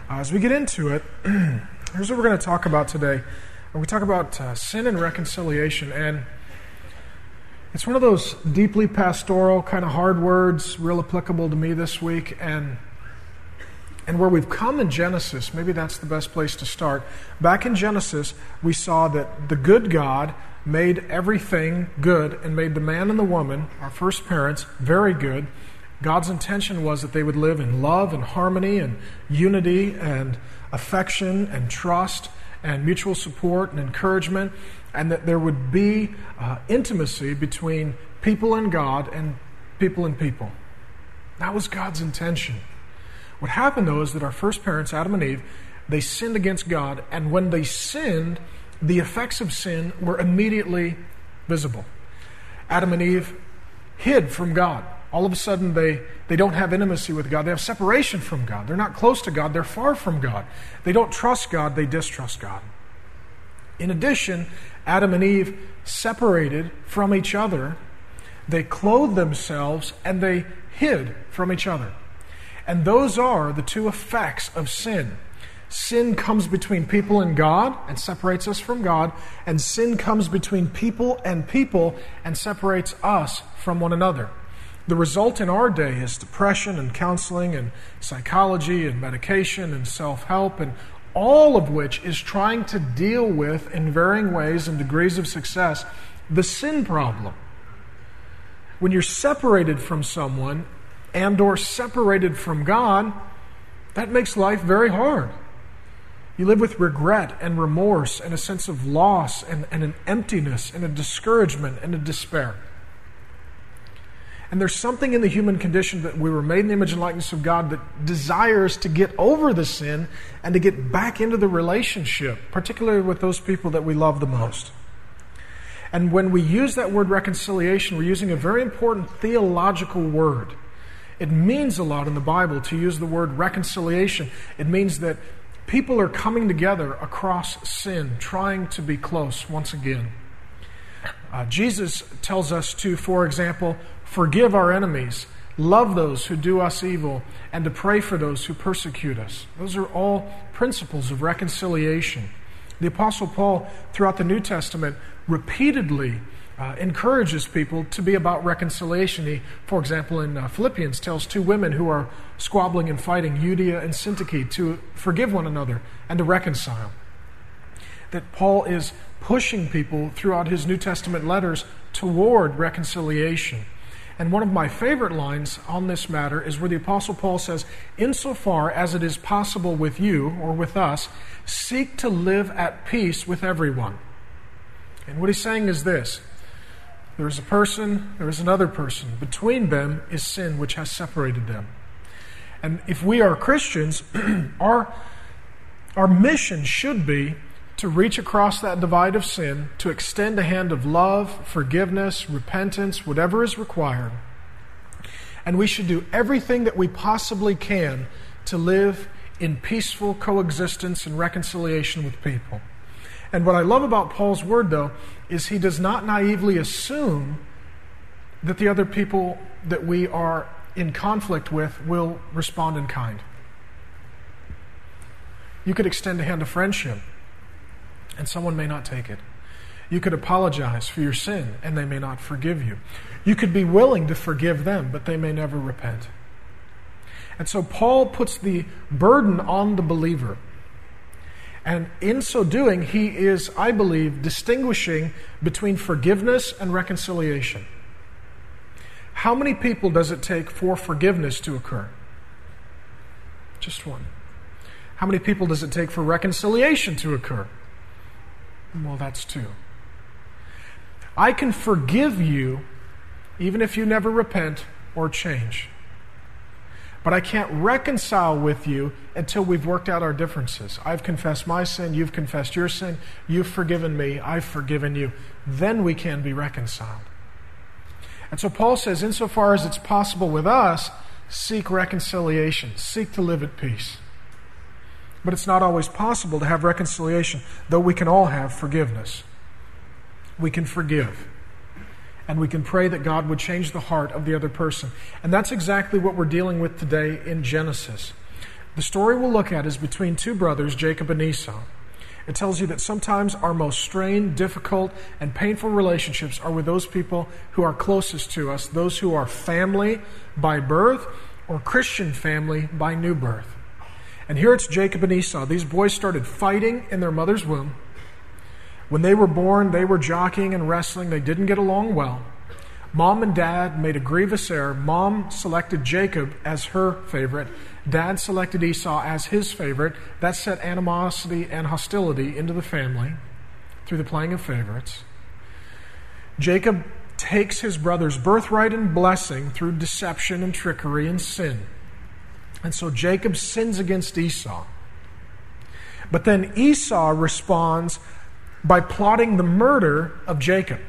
As we get into it, here's what we're going to talk about today. We talk about sin and reconciliation, and it's one of those deeply pastoral, kind of hard words, real applicable to me this week, and where we've come in Genesis, maybe that's the best place to start. Back in Genesis, we saw that the good God made everything good and made the man and the woman, our first parents, very good. God's intention was that they would live in love and harmony and unity and affection and trust and mutual support and encouragement, and that there would be intimacy between people and God and people. That was God's intention. What happened, though, is that our first parents, Adam and Eve, they sinned against God, and when they sinned, the effects of sin were immediately visible. Adam and Eve hid from God. All of a sudden, they don't have intimacy with God. They have separation from God. They're not close to God. They're far from God. They don't trust God. They distrust God. In addition, Adam and Eve separated from each other. They clothed themselves and they hid from each other. And those are the two effects of sin. Sin comes between people and God and separates us from God, and sin comes between people and separates us from one another. The result in our day is depression and counseling and psychology and medication and self-help, and all of which is trying to deal with, in varying ways and degrees of success, the sin problem. When you're separated from someone and or separated from God, that makes life very hard. You live with regret and remorse and a sense of loss and an emptiness and a discouragement and a despair. And there's something in the human condition that we were made in the image and likeness of God that desires to get over the sin and to get back into the relationship, particularly with those people that we love the most. And when we use that word reconciliation, we're using a very important theological word. It means a lot in the Bible to use the word reconciliation. It means that people are coming together across sin, trying to be close once again. Jesus tells us to, for example, forgive our enemies, love those who do us evil, and to pray for those who persecute us. Those are all principles of reconciliation. The Apostle Paul, throughout the New Testament, repeatedly encourages people to be about reconciliation. He, for example, in Philippians, tells two women who are squabbling and fighting, Euodia and Syntyche, to forgive one another and to reconcile. That Paul is pushing people throughout his New Testament letters toward reconciliation. And one of my favorite lines on this matter is where the Apostle Paul says, "Insofar as it is possible with you," or with us, "seek to live at peace with everyone." And what he's saying is this: there is a person, there is another person. Between them is sin which has separated them. And if we are Christians, our mission should be to reach across that divide of sin, to extend a hand of love, forgiveness, repentance, whatever is required. And we should do everything that we possibly can to live in peaceful coexistence and reconciliation with people. And what I love about Paul's word, though, is he does not naively assume that the other people that we are in conflict with will respond in kind. You could extend a hand of friendship, and someone may not take it. You could apologize for your sin, and they may not forgive you. You could be willing to forgive them, but they may never repent. And so Paul puts the burden on the believer. And in so doing, he is, I believe, distinguishing between forgiveness and reconciliation. How many people does it take for forgiveness to occur? Just one. How many people does it take for reconciliation to occur? Well, that's two. I can forgive you even if you never repent or change. But I can't reconcile with you until we've worked out our differences. I've confessed my sin, you've confessed your sin, you've forgiven me, I've forgiven you. Then we can be reconciled. And so Paul says, insofar as it's possible with us, seek reconciliation, seek to live at peace. But it's not always possible to have reconciliation, though we can all have forgiveness. We can forgive. And we can pray that God would change the heart of the other person. And that's exactly what we're dealing with today in Genesis. The story we'll look at is between two brothers, Jacob and Esau. It tells you that sometimes our most strained, difficult, and painful relationships are with those people who are closest to us, those who are family by birth or Christian family by new birth. And here it's Jacob and Esau. These boys started fighting in their mother's womb. When they were born, they were jockeying and wrestling. They didn't get along well. Mom and Dad made a grievous error. Mom selected Jacob as her favorite. Dad selected Esau as his favorite. That set animosity and hostility into the family through the playing of favorites. Jacob takes his brother's birthright and blessing through deception and trickery and sin. And so Jacob sins against Esau. But then Esau responds by plotting the murder of Jacob.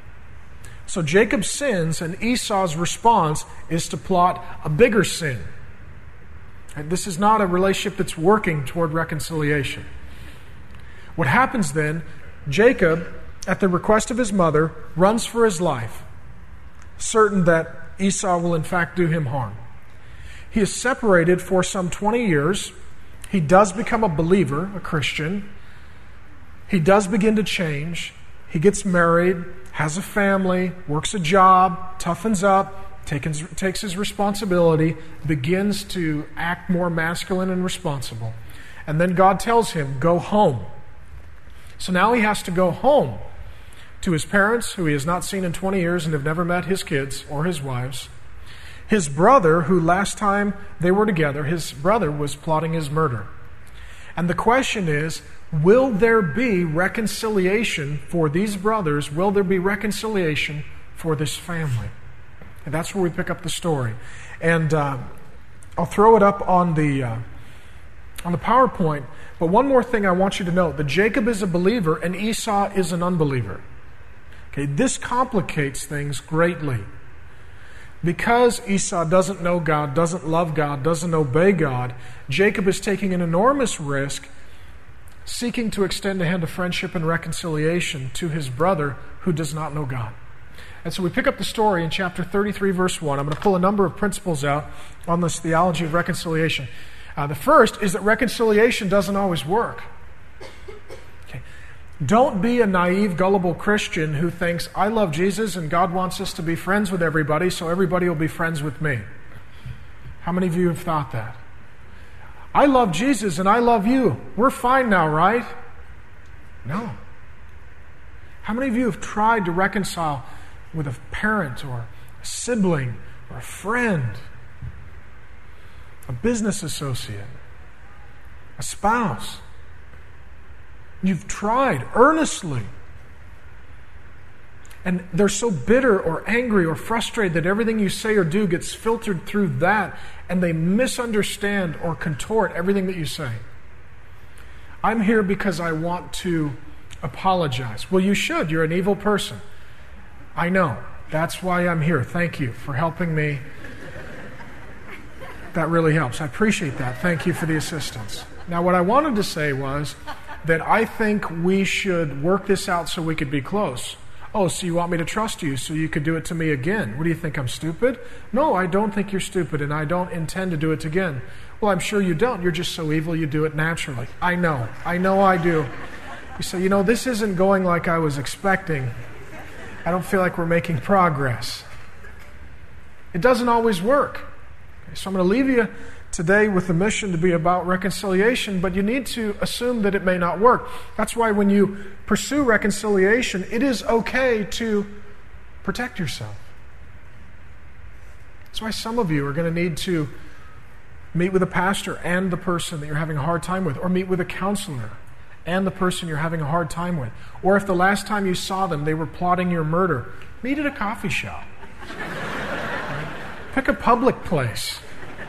So Jacob sins, and Esau's response is to plot a bigger sin. And this is not a relationship that's working toward reconciliation. What happens then, Jacob, at the request of his mother, runs for his life, certain that Esau will in fact do him harm. He is separated for some 20 years. He does become a believer, a Christian. He does begin to change. He gets married, has a family, works a job, toughens up, takes his responsibility, begins to act more masculine and responsible. And then God tells him, go home. So now he has to go home to his parents, who he has not seen in 20 years and have never met his kids or his wives. His brother, who last time they were together, his brother was plotting his murder. And the question is, will there be reconciliation for these brothers? Will there be reconciliation for this family? And that's where we pick up the story. And I'll throw it up on the PowerPoint. But one more thing I want you to know, that Jacob is a believer and Esau is an unbeliever. Okay, this complicates things greatly. Because Esau doesn't know God, doesn't love God, doesn't obey God, Jacob is taking an enormous risk seeking to extend a hand of friendship and reconciliation to his brother who does not know God. And so we pick up the story in chapter 33, verse 1. I'm going to pull a number of principles out on this theology of reconciliation. The first is that reconciliation doesn't always work. Okay. Don't be a naive, gullible Christian who thinks, I love Jesus and God wants us to be friends with everybody, so everybody will be friends with me. How many of you have thought that? I love Jesus and I love you. We're fine now, right? No. How many of you have tried to reconcile with a parent or a sibling or a friend, a business associate, a spouse? You've tried earnestly. And they're so bitter or angry or frustrated that everything you say or do gets filtered through that, and they misunderstand or contort everything that you say. I'm here because I want to apologize. Well, you should. You're an evil person. I know. That's why I'm here. Thank you for helping me. That really helps. I appreciate that. Thank you for the assistance. Now, what I wanted to say was that I think we should work this out so we could be close. Oh, so you want me to trust you so you could do it to me again? What do you think, I'm stupid? No, I don't think you're stupid, and I don't intend to do it again. Well, I'm sure you don't. You're just so evil you do it naturally. I know I do. You say, this isn't going like I was expecting. I don't feel like we're making progress. It doesn't always work. Okay, so I'm going to leave you today with the mission to be about reconciliation, but you need to assume that it may not work. That's why when you pursue reconciliation, it is okay to protect yourself. That's why some of you are going to need to meet with a pastor and the person that you're having a hard time with, or meet with a counselor and the person you're having a hard time with. Or if the last time you saw them, they were plotting your murder, meet at a coffee shop. Right? Pick a public place.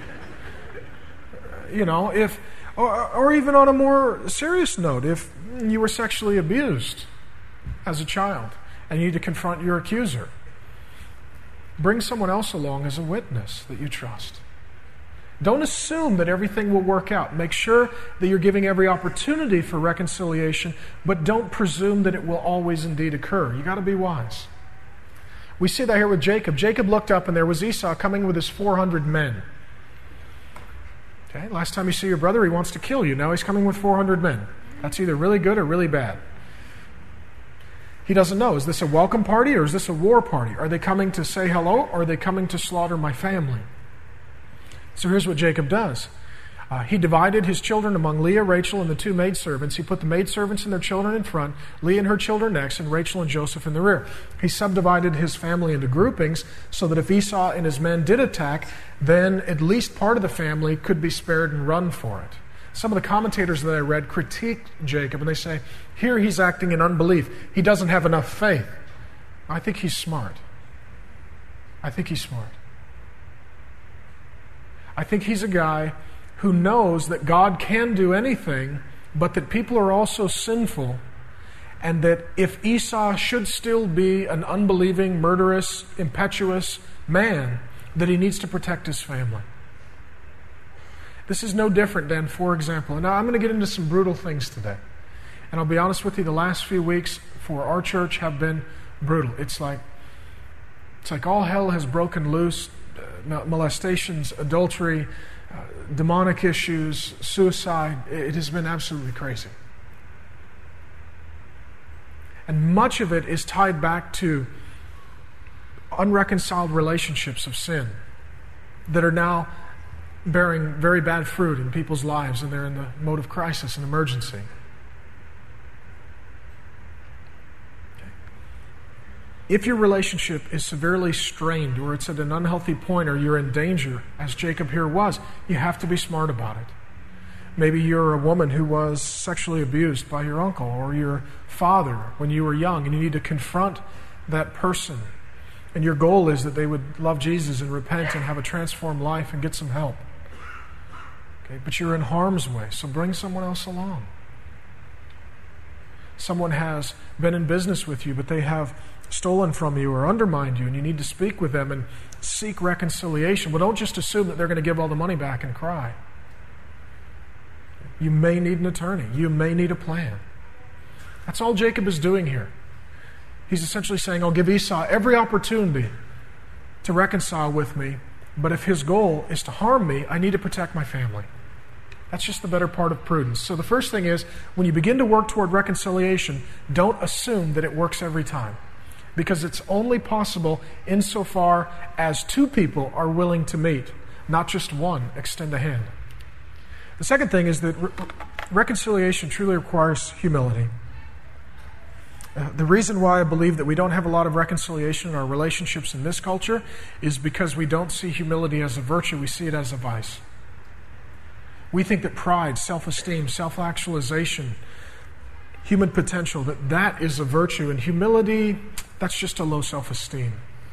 Or even on a more serious note, if you were sexually abused as a child and you need to confront your accuser, bring someone else along as a witness that you trust. Don't assume that everything will work out. Make sure that you're giving every opportunity for reconciliation, but don't presume that it will always indeed occur. You've got to be wise. We see that here with Jacob. Jacob looked up and there was Esau coming with his 400 men. Okay? Last time you see your brother, he wants to kill you. Now he's coming with 400 men. That's either really good or really bad. He doesn't know. Is this a welcome party or is this a war party? Are they coming to say hello or are they coming to slaughter my family? So here's what Jacob does. He divided his children among Leah, Rachel, and the two maidservants. He put the maidservants and their children in front, Leah and her children next, and Rachel and Joseph in the rear. He subdivided his family into groupings so that if Esau and his men did attack, then at least part of the family could be spared and run for it. Some of the commentators that I read critique Jacob, and they say, here he's acting in unbelief. He doesn't have enough faith. I think he's smart. I think he's a guy who knows that God can do anything, but that people are also sinful, and that if Esau should still be an unbelieving, murderous, impetuous man, that he needs to protect his family. This is no different than, for example, and now I'm going to get into some brutal things today. And I'll be honest with you, the last few weeks for our church have been brutal. It's like all hell has broken loose, molestations, adultery, demonic issues, suicide. It has been absolutely crazy. And much of it is tied back to unreconciled relationships of sin that are now bearing very bad fruit in people's lives, and they're in the mode of crisis and emergency. If your relationship is severely strained or it's at an unhealthy point or you're in danger, as Jacob here was, you have to be smart about it. Maybe you're a woman who was sexually abused by your uncle or your father when you were young, and you need to confront that person. And your goal is that they would love Jesus and repent and have a transformed life and get some help. Okay? But you're in harm's way, so bring someone else along. Someone has been in business with you, but they have stolen from you or undermined you, and you need to speak with them and seek reconciliation. Well, don't just assume that they're going to give all the money back and cry. You may need an attorney. You may need a plan. That's all Jacob is doing here. He's essentially saying, I'll give Esau every opportunity to reconcile with me, but if his goal is to harm me, I need to protect my family. That's just the better part of prudence. So the first thing is, when you begin to work toward reconciliation, don't assume that it works every time, because it's only possible insofar as two people are willing to meet, not just one extend a hand. The second thing is that reconciliation truly requires humility. The reason why I believe that we don't have a lot of reconciliation in our relationships in this culture is because we don't see humility as a virtue, we see it as a vice. We think that pride, self-esteem, self-actualization, human potential, that is a virtue, and humility, that's just a low self-esteem.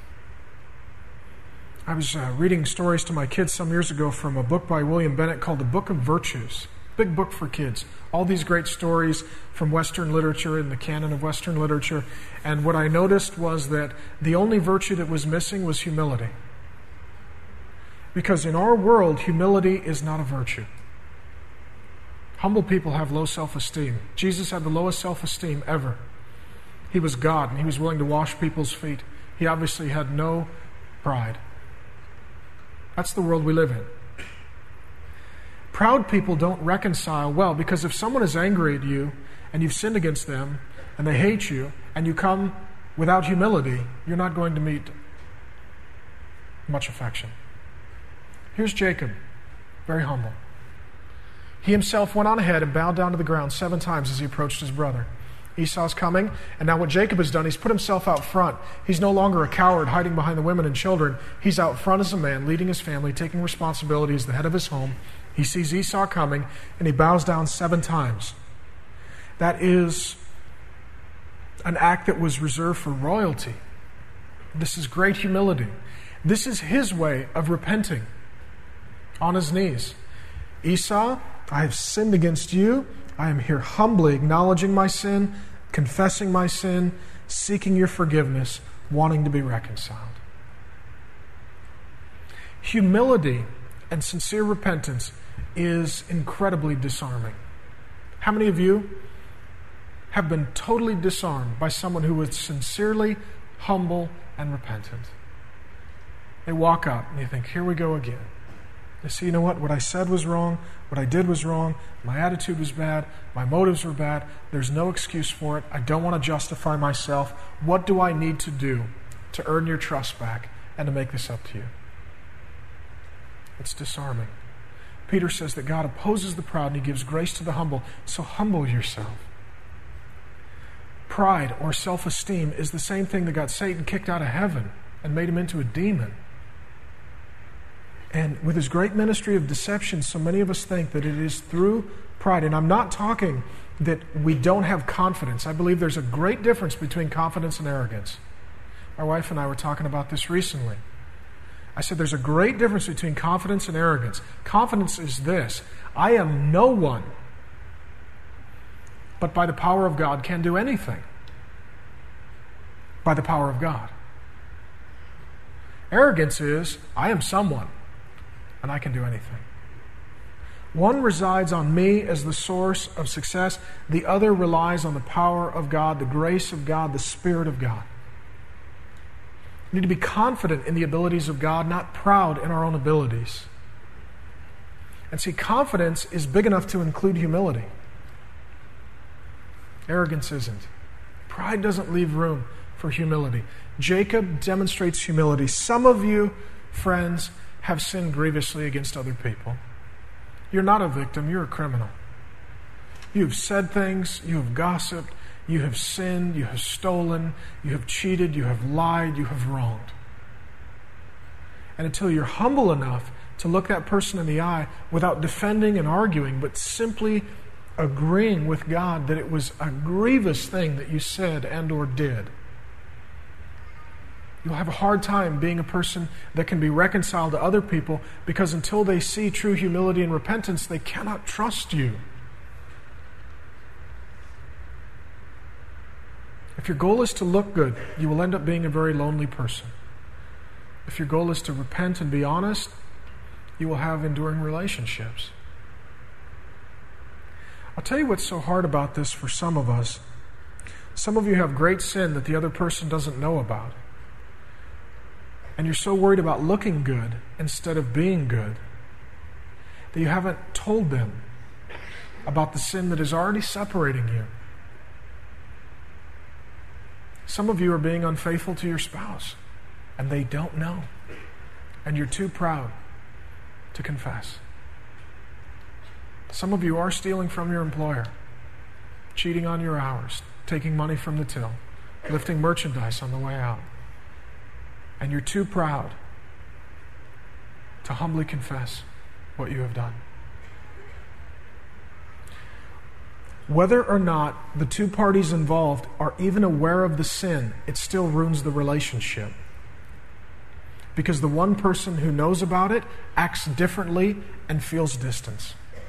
I was reading stories to my kids some years ago from a book by William Bennett called The Book of Virtues. Big book for kids. All these great stories from Western literature and the canon of Western literature. And what I noticed was that the only virtue that was missing was humility. Because in our world, humility is not a virtue. Humble people have low self-esteem. Jesus had the lowest self-esteem ever. He was God, and he was willing to wash people's feet. He obviously had no pride. That's the world we live in. Proud people don't reconcile well, because if someone is angry at you and you've sinned against them and they hate you and you come without humility, you're not going to meet much affection. Here's Jacob, very humble. He himself went on ahead and bowed down to the ground 7 times as he approached his brother. Esau's coming, and now what Jacob has done, he's put himself out front. He's no longer a coward hiding behind the women and children. He's out front as a man, leading his family, taking responsibility as the head of his home. He sees Esau coming, and he bows down 7 times. That is an act that was reserved for royalty. This is great humility. This is his way of repenting on his knees. Esau, I have sinned against you. I am here humbly acknowledging my sin, confessing my sin, seeking your forgiveness, wanting to be reconciled. Humility and sincere repentance is incredibly disarming. How many of you have been totally disarmed by someone who was sincerely humble and repentant? They walk up and you think, here we go again. They say, you know what I said was wrong, what I did was wrong, my attitude was bad, my motives were bad, there's no excuse for it, I don't want to justify myself. What do I need to do to earn your trust back and to make this up to you? It's disarming. Peter says that God opposes the proud and he gives grace to the humble, so humble yourself. Pride or self-esteem is the same thing that got Satan kicked out of heaven and made him into a demon. And with his great ministry of deception, so many of us think that it is through pride. And I'm not talking that we don't have confidence. I believe there's a great difference between confidence and arrogance. My wife and I were talking about this recently. I said there's a great difference between confidence and arrogance. Confidence is this: I am no one, but by the power of God can do anything. By the power of God. Arrogance is, I am someone, and I can do anything. One resides on me as the source of success. The other relies on the power of God, the grace of God, the Spirit of God. We need to be confident in the abilities of God, not proud in our own abilities. And see, confidence is big enough to include humility. Arrogance isn't. Pride doesn't leave room for humility. Jacob demonstrates humility. Some of you, friends, have sinned grievously against other people. You're not a victim, you're a criminal. You have said things, you have gossiped, you have sinned, you have stolen, you have cheated, you have lied, you have wronged. And until you're humble enough to look that person in the eye without defending and arguing, but simply agreeing with God that it was a grievous thing that you said and or did, you'll have a hard time being a person that can be reconciled to other people, because until they see true humility and repentance, they cannot trust you. If your goal is to look good, you will end up being a very lonely person. If your goal is to repent and be honest, you will have enduring relationships. I'll tell you what's so hard about this for some of us. Some of you have great sin that the other person doesn't know about. And you're so worried about looking good instead of being good that you haven't told them about the sin that is already separating you. Some of you are being unfaithful to your spouse, and they don't know. And you're too proud to confess. Some of you are stealing from your employer, cheating on your hours, taking money from the till, lifting merchandise on the way out. And you're too proud to humbly confess what you have done. Whether or not the two parties involved are even aware of the sin, it still ruins the relationship. Because the one person who knows about it acts differently and feels distance.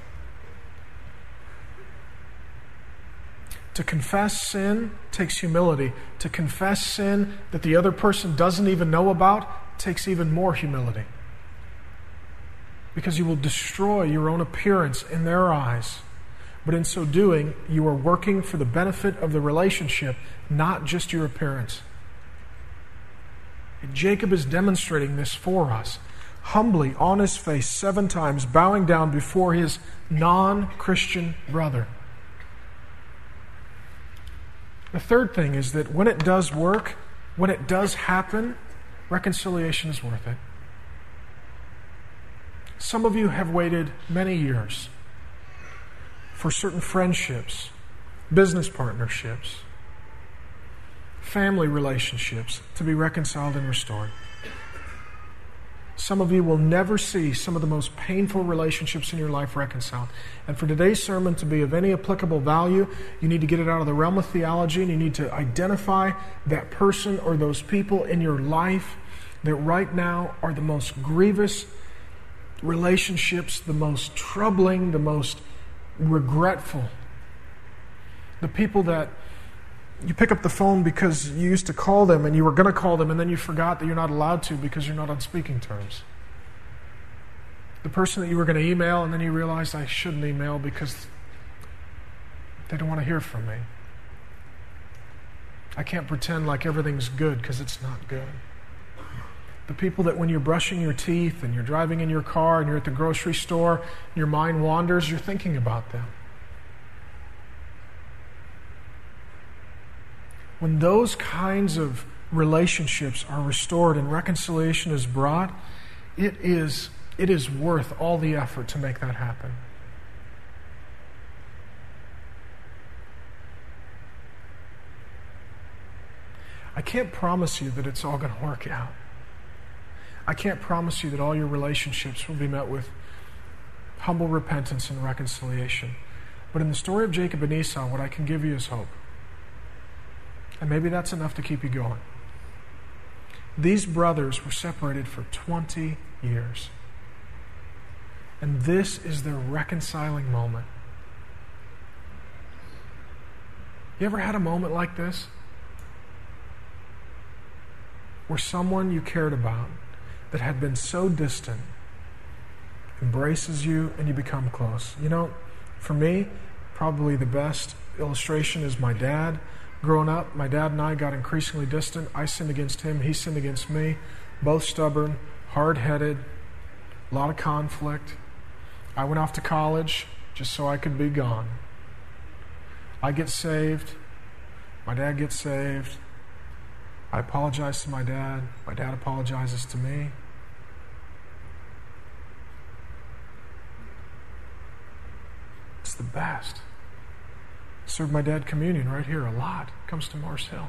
To confess sin takes humility. To confess sin that the other person doesn't even know about takes even more humility. Because you will destroy your own appearance in their eyes. But in so doing, you are working for the benefit of the relationship, not just your appearance. And Jacob is demonstrating this for us. Humbly, on his face, 7 times, bowing down before his non-Christian brother. The third thing is that when it does work, when it does happen, reconciliation is worth it. Some of you have waited many years for certain friendships, business partnerships, family relationships to be reconciled and restored. Some of you will never see some of the most painful relationships in your life reconciled. And for today's sermon to be of any applicable value, you need to get it out of the realm of theology, and you need to identify that person or those people in your life that right now are the most grievous relationships, the most troubling, the most regretful. The people that you pick up the phone because you used to call them and you were going to call them and then you forgot that you're not allowed to because you're not on speaking terms. The person that you were going to email and then you realized I shouldn't email because they don't want to hear from me. I can't pretend like everything's good because it's not good. The people that when you're brushing your teeth and you're driving in your car and you're at the grocery store, your mind wanders, you're thinking about them. When those kinds of relationships are restored and reconciliation is brought, it is worth all the effort to make that happen. I can't promise you that it's all going to work out. I can't promise you that all your relationships will be met with humble repentance and reconciliation. But in the story of Jacob and Esau, what I can give you is hope. And maybe that's enough to keep you going. These brothers were separated for 20 years. And this is their reconciling moment. You ever had a moment like this? Where someone you cared about that had been so distant embraces you and you become close. You know, for me, probably the best illustration is my dad. Growing up, my dad and I got increasingly distant. I sinned against him, he sinned against me. Both stubborn, hard-headed, a lot of conflict. I went off to college just so I could be gone. I get saved. My dad gets saved. I apologize to my dad. My dad apologizes to me. It's the best. I served my dad communion right here a lot. It comes to Mars Hill.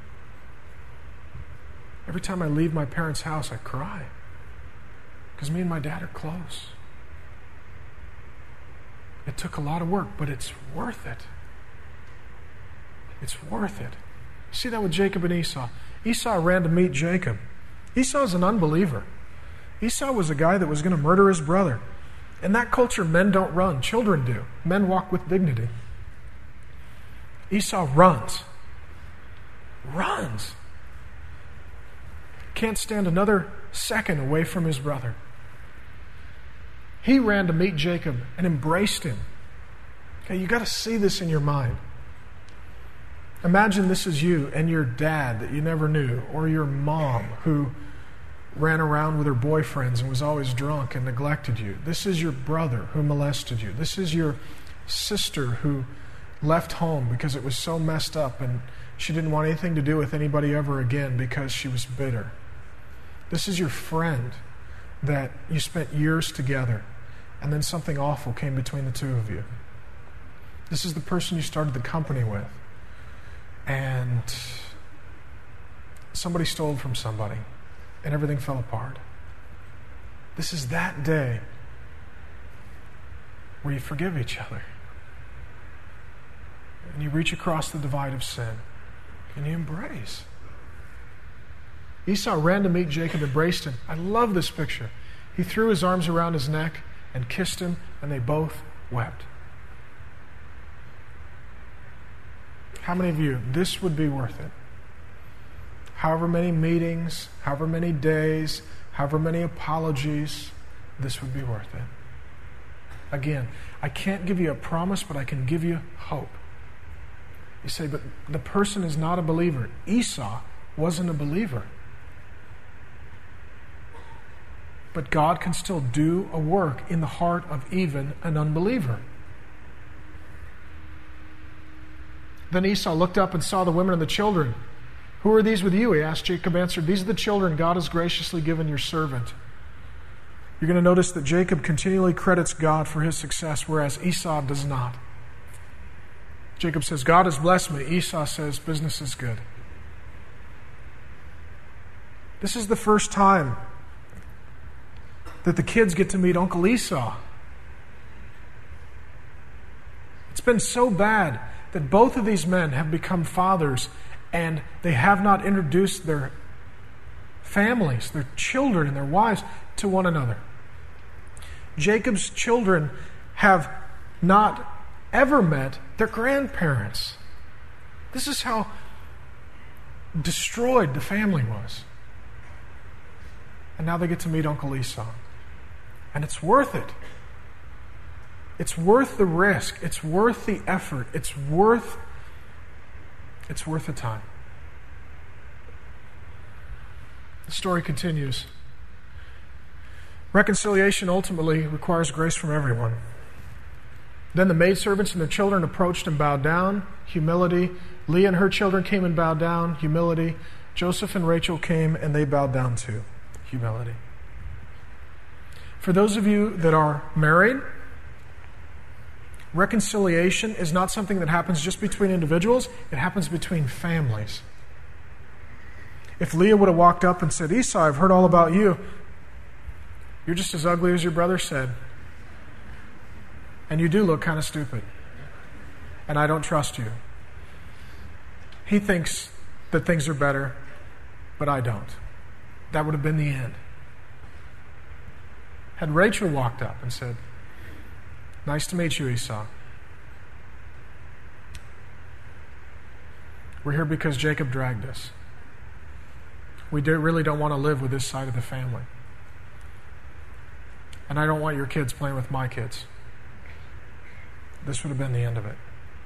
Every time I leave my parents' house, I cry. Because me and my dad are close. It took a lot of work, but it's worth it. It's worth it. See that with Jacob and Esau. Esau ran to meet Jacob. Esau's an unbeliever. Esau was a guy that was going to murder his brother. In that culture, men don't run. Children do. Men walk with dignity. Esau runs. Runs. Can't stand another second away from his brother. He ran to meet Jacob and embraced him. Okay, you got to see this in your mind. Imagine this is you and your dad that you never knew, or your mom who ran around with her boyfriends and was always drunk and neglected you. This is your brother who molested you. This is your sister who left home because it was so messed up and she didn't want anything to do with anybody ever again because she was bitter. This is your friend that you spent years together and then something awful came between the two of you. This is the person you started the company with. And somebody stole from somebody, and everything fell apart. This is that day where you forgive each other. And you reach across the divide of sin, and you embrace. Esau ran to meet Jacob, embraced him. I love this picture. He threw his arms around his neck and kissed him, and they both wept. How many of you, this would be worth it? However many meetings, however many days, however many apologies, this would be worth it. Again, I can't give you a promise, but I can give you hope. You say, but the person is not a believer. Esau wasn't a believer. But God can still do a work in the heart of even an unbeliever. Then Esau looked up and saw the women and the children. Who are these with you? He asked. Jacob answered, these are the children God has graciously given your servant. You're going to notice that Jacob continually credits God for his success, whereas Esau does not. Jacob says, God has blessed me. Esau says, business is good. This is the first time that the kids get to meet Uncle Esau. It's been so bad that both of these men have become fathers and they have not introduced their families, their children and their wives to one another. Jacob's children have not ever met their grandparents. This is how destroyed the family was. And now they get to meet Uncle Esau. And it's worth it. It's worth the risk. It's worth the effort. It's worth the time. The story continues. Reconciliation ultimately requires grace from everyone. Then the maidservants and their children approached and bowed down. Humility. Leah and her children came and bowed down. Humility. Joseph and Rachel came and they bowed down too. Humility. For those of you that are married, reconciliation is not something that happens just between individuals. It happens between families. If Leah would have walked up and said, Esau, I've heard all about you. You're just as ugly as your brother said. And you do look kind of stupid. And I don't trust you. He thinks that things are better, but I don't. That would have been the end. Had Rachel walked up and said, nice to meet you, Esau. We're here because Jacob dragged us. We really don't want to live with this side of the family. And I don't want your kids playing with my kids. This would have been the end of it.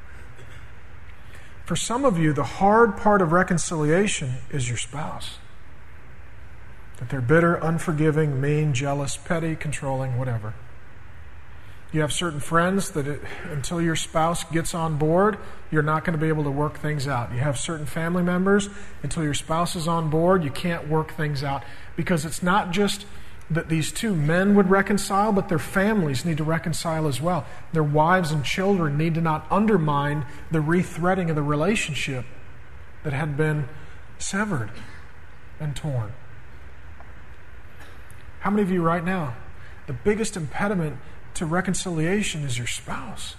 For some of you, the hard part of reconciliation is your spouse. That they're bitter, unforgiving, mean, jealous, petty, controlling, whatever. You have certain friends that until your spouse gets on board, you're not going to be able to work things out. You have certain family members, until your spouse is on board, you can't work things out. Because it's not just that these two men would reconcile, but their families need to reconcile as well. Their wives and children need to not undermine the rethreading of the relationship that had been severed and torn. How many of you right now, the biggest impediment to reconciliation is your spouse?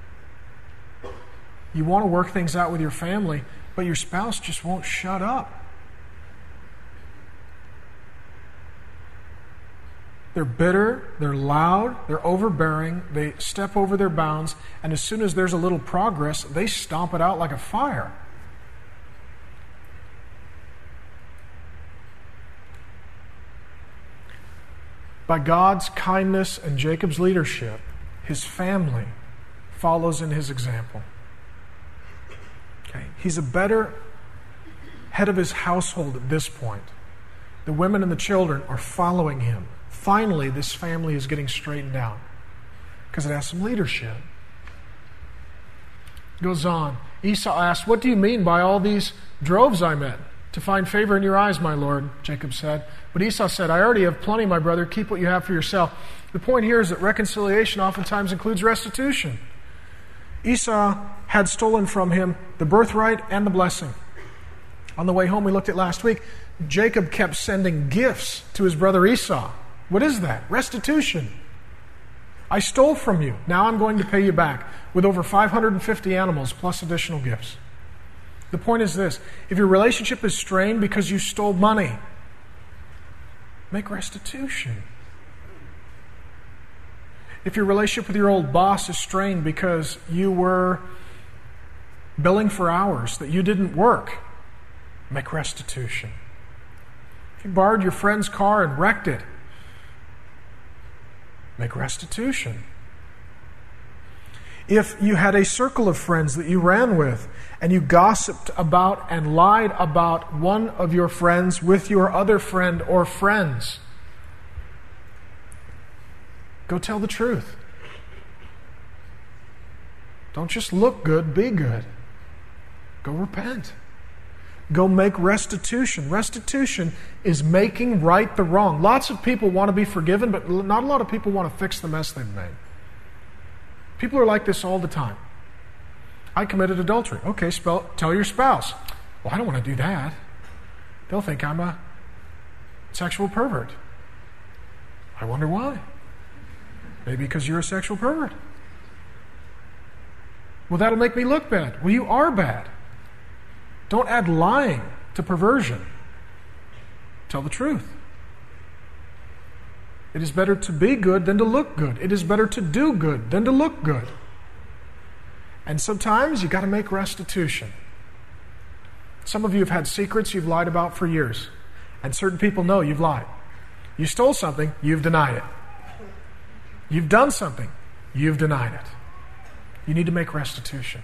You want to work things out with your family, but your spouse just won't shut up. They're bitter, they're loud, they're overbearing, they step over their bounds, and as soon as there's a little progress, they stomp it out like a fire. By God's kindness and Jacob's leadership, his family follows in his example. Okay. He's a better head of his household at this point. The women and the children are following him. Finally, this family is getting straightened out because it has some leadership. Goes on. Esau asked, what do you mean by all these droves I met? To find favor in your eyes, my lord, Jacob said. But Esau said, I already have plenty, my brother. Keep what you have for yourself. The point here is that reconciliation oftentimes includes restitution. Esau had stolen from him the birthright and the blessing. On the way home, we looked at last week, Jacob kept sending gifts to his brother Esau. What is that? Restitution. I stole from you. Now I'm going to pay you back with over 550 animals plus additional gifts. The point is this. If your relationship is strained because you stole money, make restitution. If your relationship with your old boss is strained because you were billing for hours that you didn't work, make restitution. If you borrowed your friend's car and wrecked it, make restitution. If you had a circle of friends that you ran with and you gossiped about and lied about one of your friends with your other friend or friends, go tell the truth. Don't just look good, be good. Go repent. Go make restitution. Restitution is making right the wrong. Lots of people want to be forgiven, but not a lot of people want to fix the mess they've made. People are like this all the time. I committed adultery. Okay, tell your spouse. Well, I don't want to do that. They'll think I'm a sexual pervert. I wonder why. Maybe because you're a sexual pervert. Well, that'll make me look bad. Well, you are bad. Don't add lying to perversion. Tell the truth. It is better to be good than to look good. It is better to do good than to look good. And sometimes you got to make restitution. Some of you have had secrets you've lied about for years. And certain people know you've lied. You stole something, you've denied it. You've done something, you've denied it. You need to make restitution.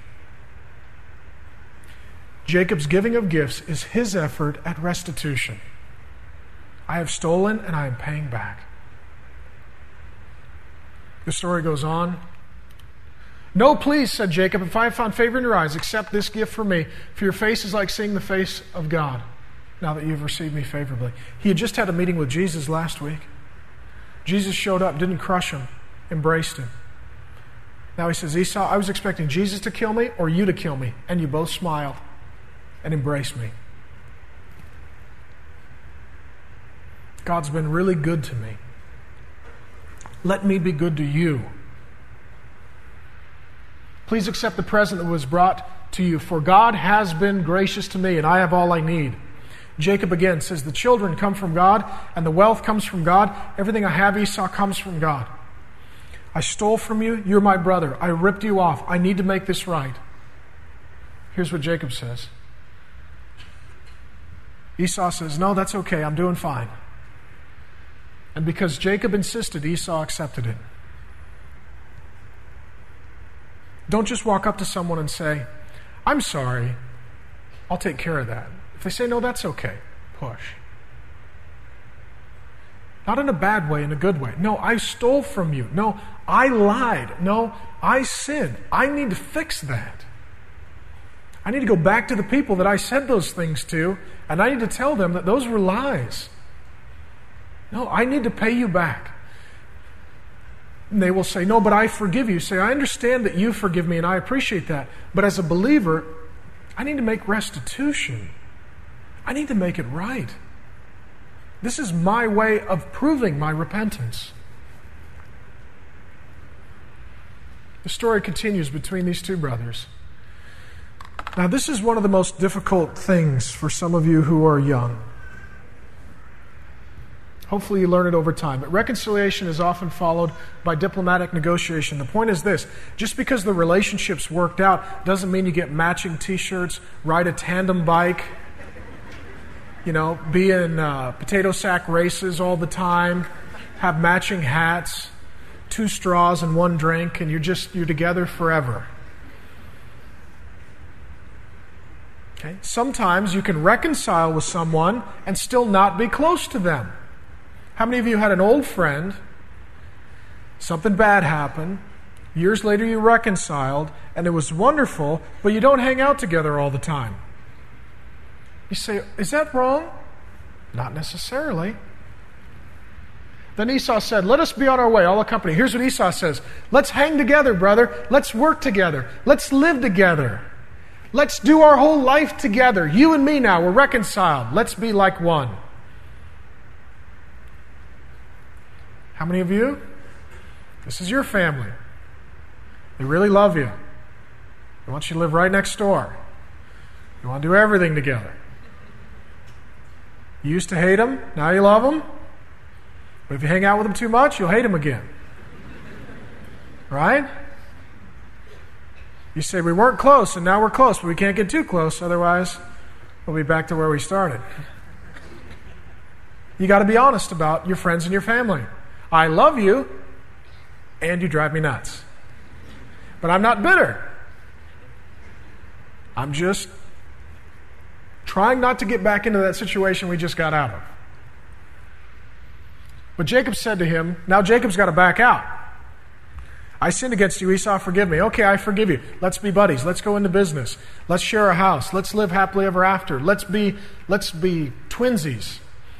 Jacob's giving of gifts is his effort at restitution. I have stolen and I am paying back. The story goes on. No, please, said Jacob, if I have found favor in your eyes, accept this gift from me, for your face is like seeing the face of God, now that you've received me favorably. He had just had a meeting with Jesus last week. Jesus showed up, didn't crush him, embraced him. Now he says, Esau, I was expecting Jesus to kill me or you to kill me, and you both smiled and embraced me. God's been really good to me. Let me be good to you. Please accept the present that was brought to you, for God has been gracious to me, and I have all I need. Jacob again says, the children come from God, and the wealth comes from God. Everything I have, Esau, comes from God. I stole from you. You're my brother. I ripped you off. I need to make this right. Here's what Jacob says. Esau says, no, that's okay. I'm doing fine. And because Jacob insisted, Esau accepted it. Don't just walk up to someone and say, I'm sorry. I'll take care of that. If they say, no, that's okay, push. Not in a bad way, in a good way. No, I stole from you. No, I lied. No, I sinned. I need to fix that. I need to go back to the people that I said those things to, and I need to tell them that those were lies. No, I need to pay you back. And they will say, no, but I forgive you. Say, I understand that you forgive me, and I appreciate that. But as a believer, I need to make restitution. I need to make it right. This is my way of proving my repentance. The story continues between these two brothers. Now, this is one of the most difficult things for some of you who are young. Hopefully you learn it over time. But reconciliation is often followed by diplomatic negotiation. The point is this: just because the relationship's worked out doesn't mean you get matching t-shirts, ride a tandem bike, be in potato sack races all the time, have matching hats, 2 straws and 1 drink, and you're together forever. Okay? Sometimes you can reconcile with someone and still not be close to them. How many of you had an old friend, something bad happened, years later you reconciled, and it was wonderful, but you don't hang out together all the time? You say, is that wrong? Not necessarily. Then Esau said, let us be on our way, all accompany. Here's what Esau says: let's hang together, brother. Let's work together. Let's live together. Let's do our whole life together. You and me now, we're reconciled. Let's be like one. How many of you? This is your family. They really love you. They want you to live right next door. You want to do everything together. You used to hate them, now you love them. But if you hang out with them too much, you'll hate them again. Right? You say, we weren't close, and now we're close, but we can't get too close, otherwise we'll be back to where we started. You got to be honest about your friends and your family. I love you, and you drive me nuts. But I'm not bitter. I'm just trying not to get back into that situation we just got out of. But Jacob said to him, now Jacob's got to back out. I sinned against you, Esau, forgive me. Okay, I forgive you. Let's be buddies. Let's go into business. Let's share a house. Let's live happily ever after. Let's be twinsies.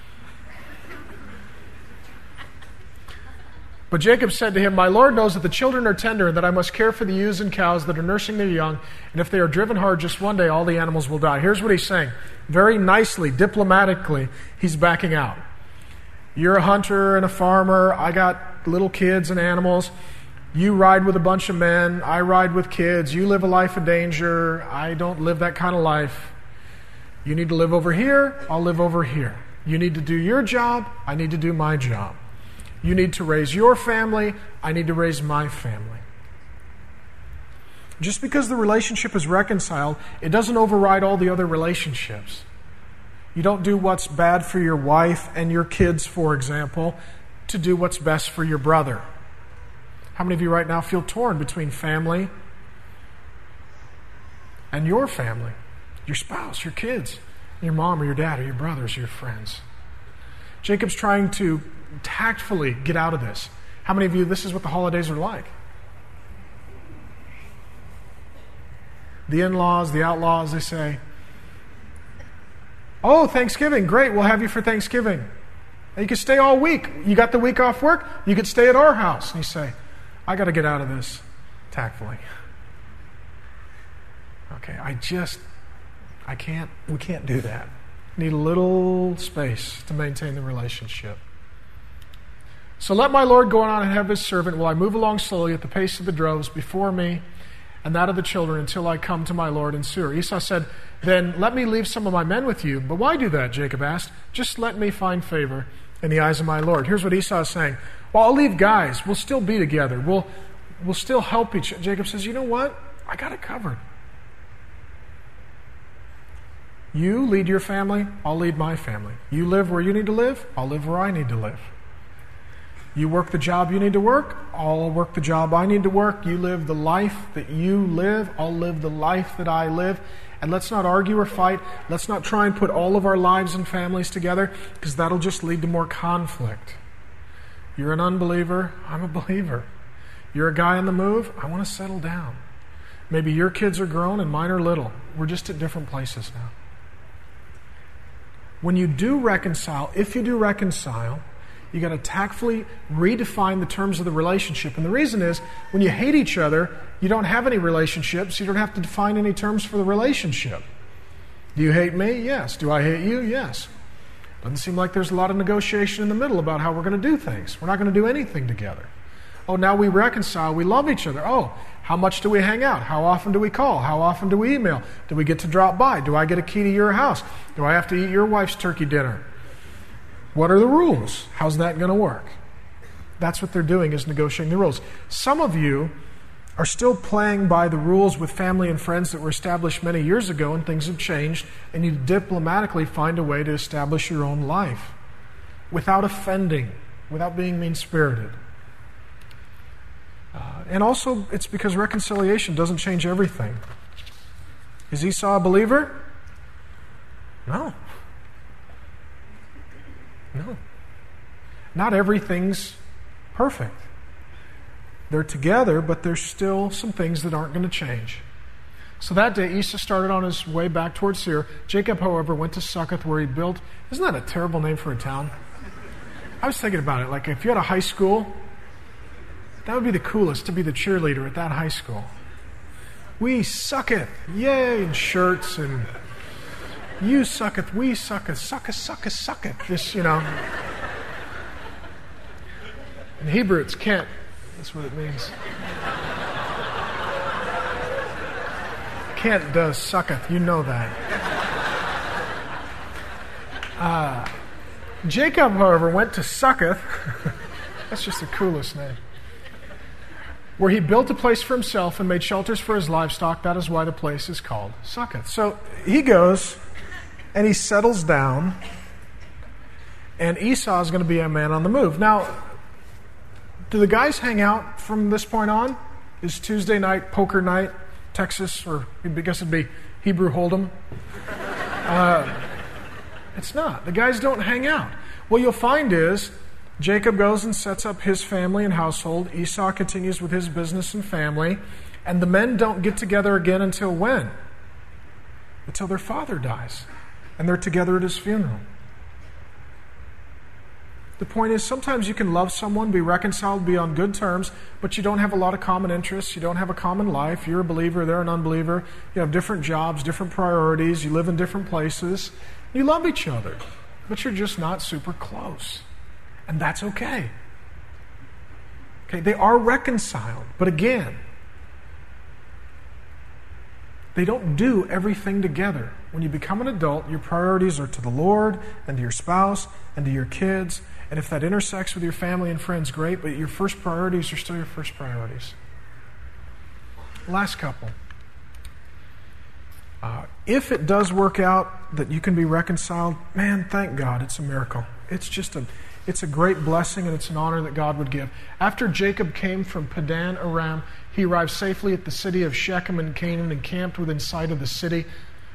But Jacob said to him, my Lord knows that the children are tender and that I must care for the ewes and cows that are nursing their young, and if they are driven hard, just one day all the animals will die. Here's what he's saying. Very nicely, diplomatically, he's backing out. You're a hunter and a farmer. I got little kids and animals. You ride with a bunch of men. I ride with kids. You live a life of danger. I don't live that kind of life. You need to live over here. I'll live over here. You need to do your job. I need to do my job. You need to raise your family. I need to raise my family. Just because the relationship is reconciled, it doesn't override all the other relationships. You don't do what's bad for your wife and your kids, for example, to do what's best for your brother. How many of you right now feel torn between family and your family? Your spouse, your kids, your mom or your dad or your brothers, your friends. Jacob's trying to tactfully get out of this. How many of you, this is what the holidays are like? The in-laws, the outlaws, they say, "Oh, Thanksgiving, great, we'll have you for Thanksgiving. You can stay all week. You got the week off work, you could stay at our house." And you say, "I got to get out of this tactfully. Okay, we can't do that. Need a little space to maintain the relationship. So let my Lord go on ahead of his servant while I move along slowly at the pace of the droves before me and that of the children until I come to my Lord in Seir." Esau said, "Then let me leave some of my men with you." "But why do that?" Jacob asked. "Just let me find favor in the eyes of my Lord." Here's what Esau is saying. "Well, I'll leave guys. We'll still be together. We'll still help each other." Jacob says, "You know what? I got it covered. You lead your family, I'll lead my family. You live where you need to live, I'll live where I need to live. You work the job you need to work, I'll work the job I need to work. You live the life that you live, I'll live the life that I live. And let's not argue or fight. Let's not try and put all of our lives and families together, because that'll just lead to more conflict. You're an unbeliever, I'm a believer. You're a guy on the move, I want to settle down. Maybe your kids are grown and mine are little. We're just at different places now." When you do reconcile, if you do reconcile, you got to tactfully redefine the terms of the relationship. And the reason is, when you hate each other, you don't have any relationships. You don't have to define any terms for the relationship. Do you hate me? Yes. Do I hate you? Yes. Doesn't seem like there's a lot of negotiation in the middle about how we're going to do things. We're not going to do anything together. Oh, now we reconcile. We love each other. Oh, how much do we hang out? How often do we call? How often do we email? Do we get to drop by? Do I get a key to your house? Do I have to eat your wife's turkey dinner? What are the rules? How's that going to work? That's what they're doing, is negotiating the rules. Some of you are still playing by the rules with family and friends that were established many years ago, and things have changed, and you diplomatically find a way to establish your own life without offending, without being mean-spirited. And also, it's because reconciliation doesn't change everything. Is Esau a believer? No. No. Not everything's perfect. They're together, but there's still some things that aren't going to change. So that day, Esau started on his way back towards Seir. Jacob, however, went to Succoth, where he built... Isn't that a terrible name for a town? I was thinking about it. Like, if you had a high school... That would be the coolest, to be the cheerleader at that high school. We sucketh, yay, and shirts, and you sucketh, we sucketh, sucketh, sucketh, sucketh. This, In Hebrew, it's Kent. That's what it means. Kent does sucketh, you know that. Jacob, however, went to Succoth. That's just the coolest name. Where he built a place for himself and made shelters for his livestock. That is why the place is called Succoth. So he goes and he settles down, and Esau is going to be a man on the move. Now, do the guys hang out from this point on? Is Tuesday night poker night, Texas, or I guess it'd be Hebrew Hold'em? It's not. The guys don't hang out. What you'll find is Jacob goes and sets up his family and household. Esau continues with his business and family. And the men don't get together again until when? Until their father dies. And they're together at his funeral. The point is, sometimes you can love someone, be reconciled, be on good terms, but you don't have a lot of common interests. You don't have a common life. You're a believer, they're an unbeliever. You have different jobs, different priorities. You live in different places. You love each other, but you're just not super close. And that's okay. Okay, they are reconciled. But again, they don't do everything together. When you become an adult, your priorities are to the Lord and to your spouse and to your kids. And if that intersects with your family and friends, great, but your first priorities are still your first priorities. Last couple. If it does work out that you can be reconciled, man, thank God, it's a miracle. It's a great blessing, and it's an honor that God would give. After Jacob came from Padan Aram, he arrived safely at the city of Shechem in Canaan and camped within sight of the city.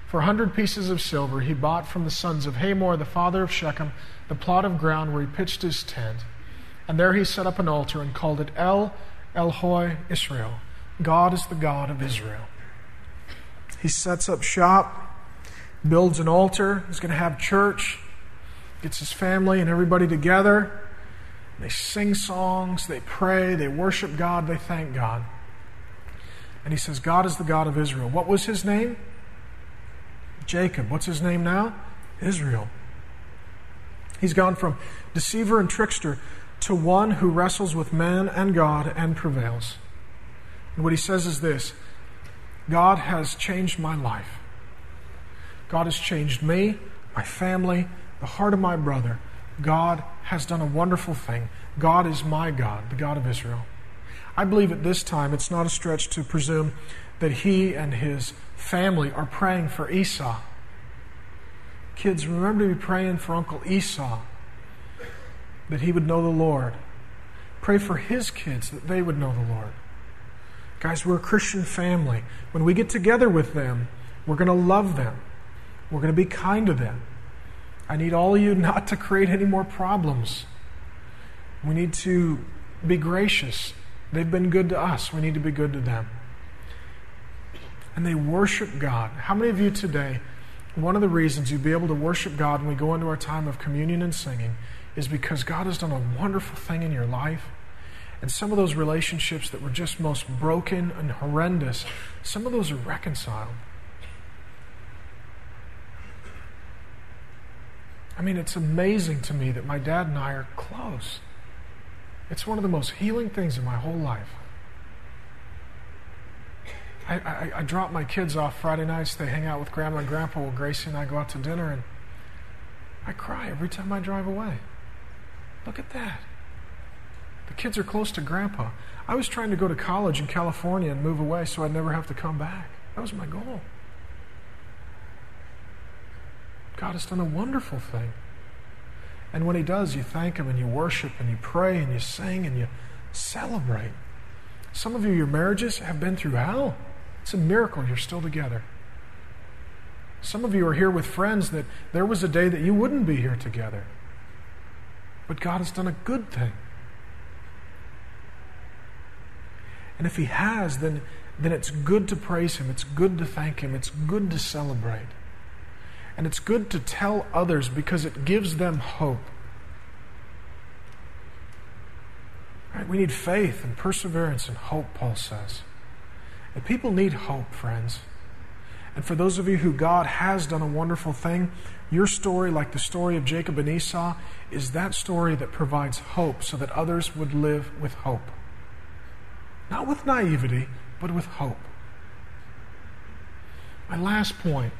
For 100 pieces of silver he bought from the sons of Hamor, the father of Shechem, the plot of ground where he pitched his tent. And there he set up an altar and called it El Elohei Israel. God is the God of Israel. He sets up shop, builds an altar. He's going to have church, gets his family and everybody together. They sing songs, they pray, they worship God, they thank God. And he says, God is the God of Israel. What was his name? Jacob. What's his name now? Israel. He's gone from deceiver and trickster to one who wrestles with man and God and prevails. And what he says is this: God has changed my life. God has changed me, my family, the heart of my brother. God has done a wonderful thing. God is my God, the God of Israel. I believe at this time it's not a stretch to presume that he and his family are praying for Esau. Kids, remember to be praying for Uncle Esau, that he would know the Lord. Pray for his kids, that they would know the Lord. Guys, we're a Christian family. When we get together with them, we're going to love them. We're going to be kind to them. I need all of you not to create any more problems. We need to be gracious. They've been good to us. We need to be good to them. And they worship God. How many of you today, one of the reasons you'd be able to worship God when we go into our time of communion and singing is because God has done a wonderful thing in your life. And some of those relationships that were just most broken and horrendous, some of those are reconciled. I mean, it's amazing to me that my dad and I are close. It's one of the most healing things in my whole life. I drop my kids off Friday nights. They hang out with Grandma and Grandpa while Gracie and I go out to dinner, and I cry every time I drive away. Look at that. The kids are close to Grandpa. I was trying to go to college in California and move away so I'd never have to come back. That was my goal. God has done a wonderful thing. And when he does, you thank him and you worship and you pray and you sing and you celebrate. Some of you, your marriages have been through hell. It's a miracle you're still together. Some of you are here with friends that there was a day that you wouldn't be here together. But God has done a good thing. And if he has, then it's good to praise him. It's good to thank him. It's good to celebrate. And it's good to tell others because it gives them hope. Right? We need faith and perseverance and hope, Paul says. And people need hope, friends. And for those of you who God has done a wonderful thing, your story, like the story of Jacob and Esau, is that story that provides hope so that others would live with hope. Not with naivety, but with hope. My last point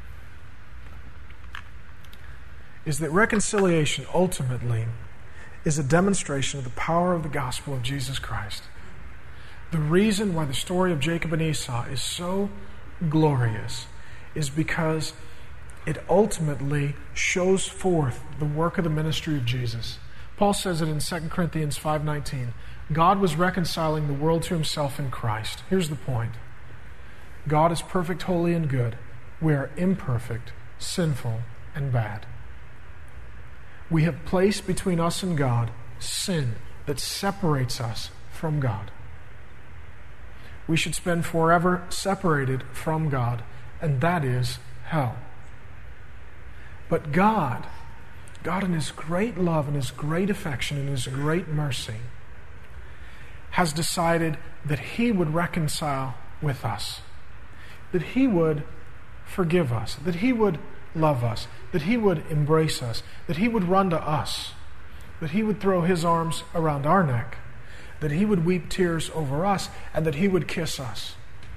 is that reconciliation ultimately is a demonstration of the power of the gospel of Jesus Christ. The reason why the story of Jacob and Esau is so glorious is because it ultimately shows forth the work of the ministry of Jesus. Paul says it in 2 Corinthians 5:19. God was reconciling the world to himself in Christ. Here's the point. God is perfect, holy, and good. We are imperfect, sinful, and bad. We have placed between us and God sin that separates us from God. We should spend forever separated from God, and that is hell. But God in his great love and his great affection and his great mercy, has decided that he would reconcile with us, that he would forgive us, that he would love us, that he would embrace us, that he would run to us, that he would throw his arms around our neck, that he would weep tears over us, and that he would kiss us.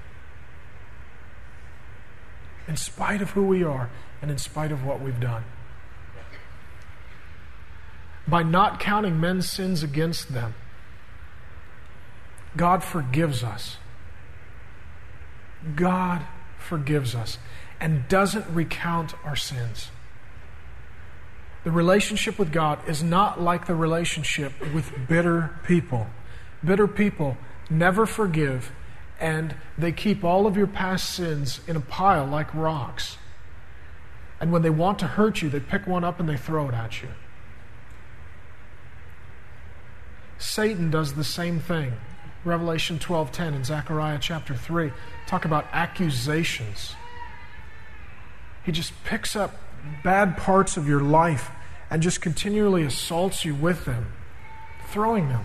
In spite of who we are and in spite of what we've done. By not counting men's sins against them, God forgives us. God forgives us and doesn't recount our sins. The relationship with God is not like the relationship with bitter people. Bitter people never forgive, and they keep all of your past sins in a pile like rocks. And when they want to hurt you, they pick one up and they throw it at you. Satan does the same thing. Revelation 12:10 and Zechariah chapter 3 talk about accusations. He just picks up bad parts of your life and just continually assaults you with them, throwing them.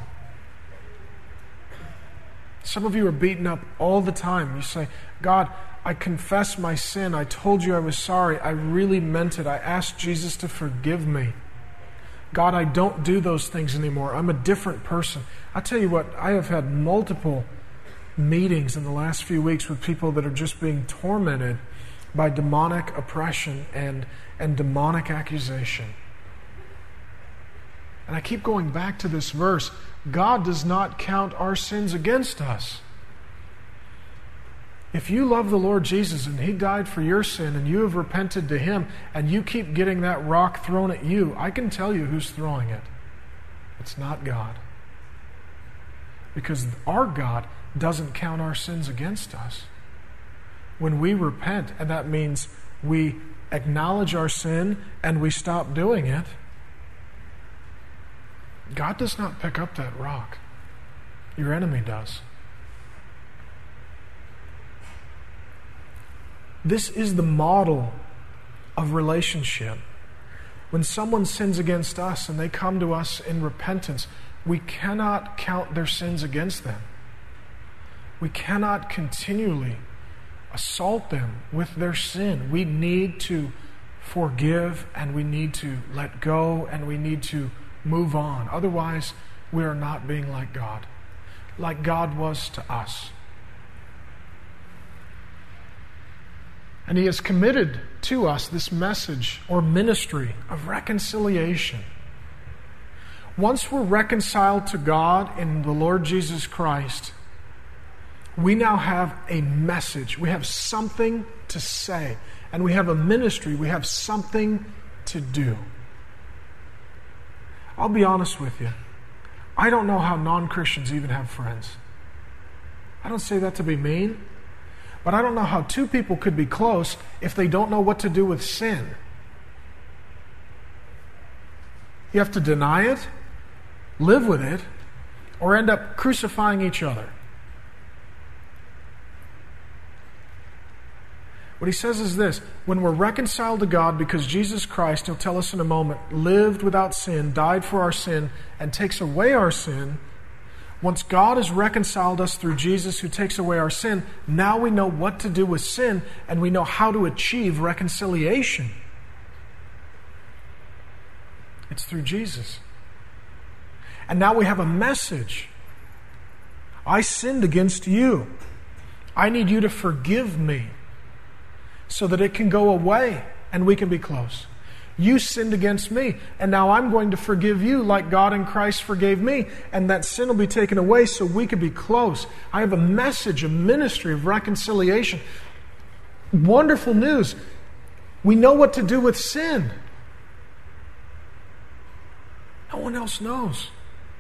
Some of you are beaten up all the time. You say, God, I confess my sin. I told you I was sorry. I really meant it. I asked Jesus to forgive me. God, I don't do those things anymore. I'm a different person. I tell you what, I have had multiple meetings in the last few weeks with people that are just being tormented by demonic oppression and demonic accusation. And I keep going back to this verse. God does not count our sins against us. If you love the Lord Jesus and He died for your sin and you have repented to Him and you keep getting that rock thrown at you, I can tell you who's throwing it. It's not God. Because our God doesn't count our sins against us. When we repent, and that means we acknowledge our sin and we stop doing it, God does not pick up that rock. Your enemy does. This is the model of relationship. When someone sins against us and they come to us in repentance, we cannot count their sins against them. We cannot continually assault them with their sin. We need to forgive and we need to let go and we need to move on. Otherwise, we are not being like God was to us. And He has committed to us this message or ministry of reconciliation. Once we're reconciled to God in the Lord Jesus Christ, we now have a message. We have something to say. And we have a ministry. We have something to do. I'll be honest with you. I don't know how non-Christians even have friends. I don't say that to be mean. But I don't know how two people could be close if they don't know what to do with sin. You have to deny it, live with it, or end up crucifying each other. What he says is this: when we're reconciled to God because Jesus Christ, He'll tell us in a moment, lived without sin, died for our sin, and takes away our sin. Once God has reconciled us through Jesus who takes away our sin, now we know what to do with sin and we know how to achieve reconciliation. It's through Jesus. And now we have a message. I sinned against you. I need you to forgive me so that it can go away and we can be close. You sinned against me, and now I'm going to forgive you like God in Christ forgave me, and that sin will be taken away so we can be close. I have a message, a ministry of reconciliation. Wonderful news. We know what to do with sin. No one else knows.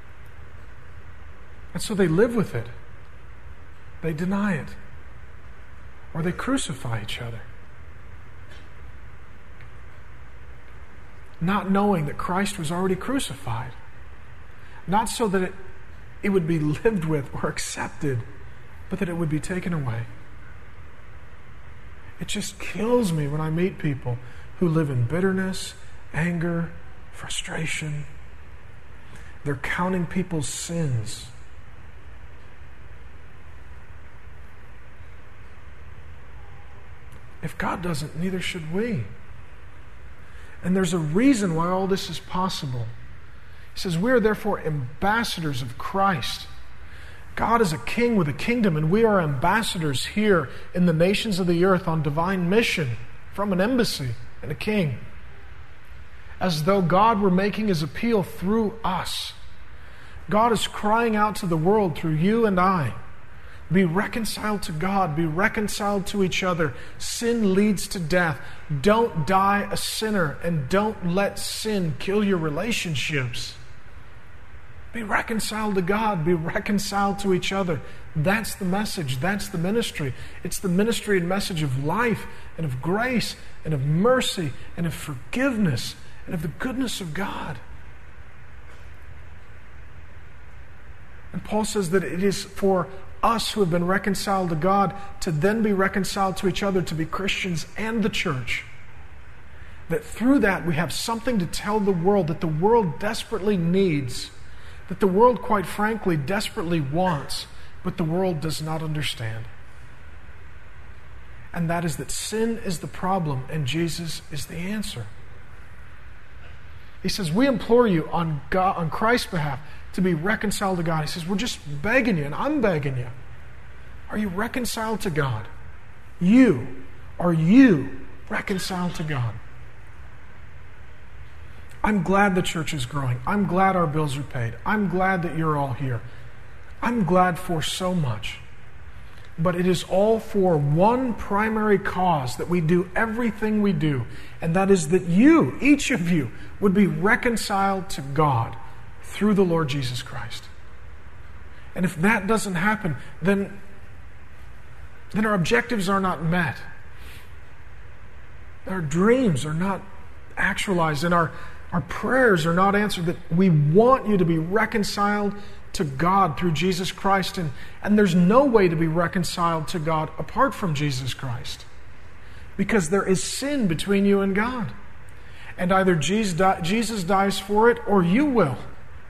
And so they live with it. They deny it. Or they crucify each other. Not knowing that Christ was already crucified. Not so that it would be lived with or accepted, but that it would be taken away. It just kills me when I meet people who live in bitterness, anger, frustration. They're counting people's sins. If God doesn't, neither should we. And there's a reason why all this is possible. He says, we are therefore ambassadors of Christ. God is a king with a kingdom, and we are ambassadors here in the nations of the earth on divine mission from an embassy and a king. As though God were making His appeal through us. God is crying out to the world through you and I. Be reconciled to God. Be reconciled to each other. Sin leads to death. Don't die a sinner, and don't let sin kill your relationships. Be reconciled to God. Be reconciled to each other. That's the message. That's the ministry. It's the ministry and message of life and of grace and of mercy and of forgiveness and of the goodness of God. And Paul says that it is for us who have been reconciled to God to then be reconciled to each other, to be Christians and the church. That through that we have something to tell the world that the world desperately needs, that the world, quite frankly, desperately wants, but the world does not understand. And that is that sin is the problem and Jesus is the answer. He says, we implore you on Christ's behalf to be reconciled to God. He says, we're just begging you, and I'm begging you. Are you reconciled to God? Are you reconciled to God? I'm glad the church is growing. I'm glad our bills are paid. I'm glad that you're all here. I'm glad for so much. But it is all for one primary cause that we do everything we do, and that is that you, each of you, would be reconciled to God through the Lord Jesus Christ. And if that doesn't happen, then our objectives are not met. Our dreams are not actualized, and our prayers are not answered. That we want you to be reconciled to God through Jesus Christ, and there's no way to be reconciled to God apart from Jesus Christ, because there is sin between you and God, and either Jesus dies for it or you will.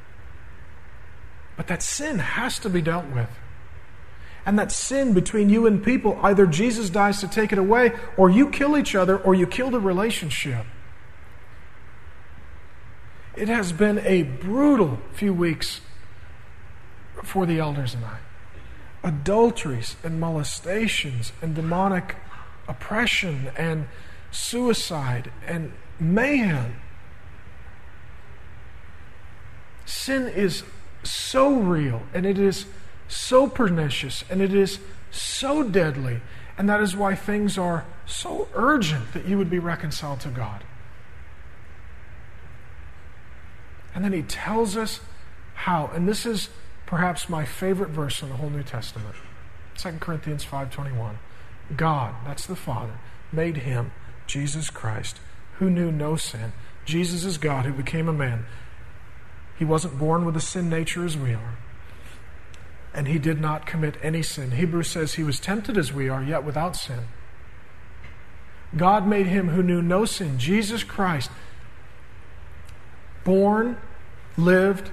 But that sin has to be dealt with. And that sin between you and people, either Jesus dies to take it away, or you kill each other, or you kill the relationship. It has been a brutal few weeks for the elders and I. Adulteries and molestations and demonic oppression and suicide and mayhem. Sin is so real, and it is so pernicious, and it is so deadly, and that is why things are so urgent that you would be reconciled to God. And then he tells us how, and this is perhaps my favorite verse in the whole New Testament, 2 Corinthians 5:21. God, that's the Father, made him, Jesus Christ, who knew no sin. Jesus is God who became a man. He wasn't born with a sin nature as we are. And he did not commit any sin. Hebrews says he was tempted as we are, yet without sin. God made him who knew no sin, Jesus Christ, born, lived,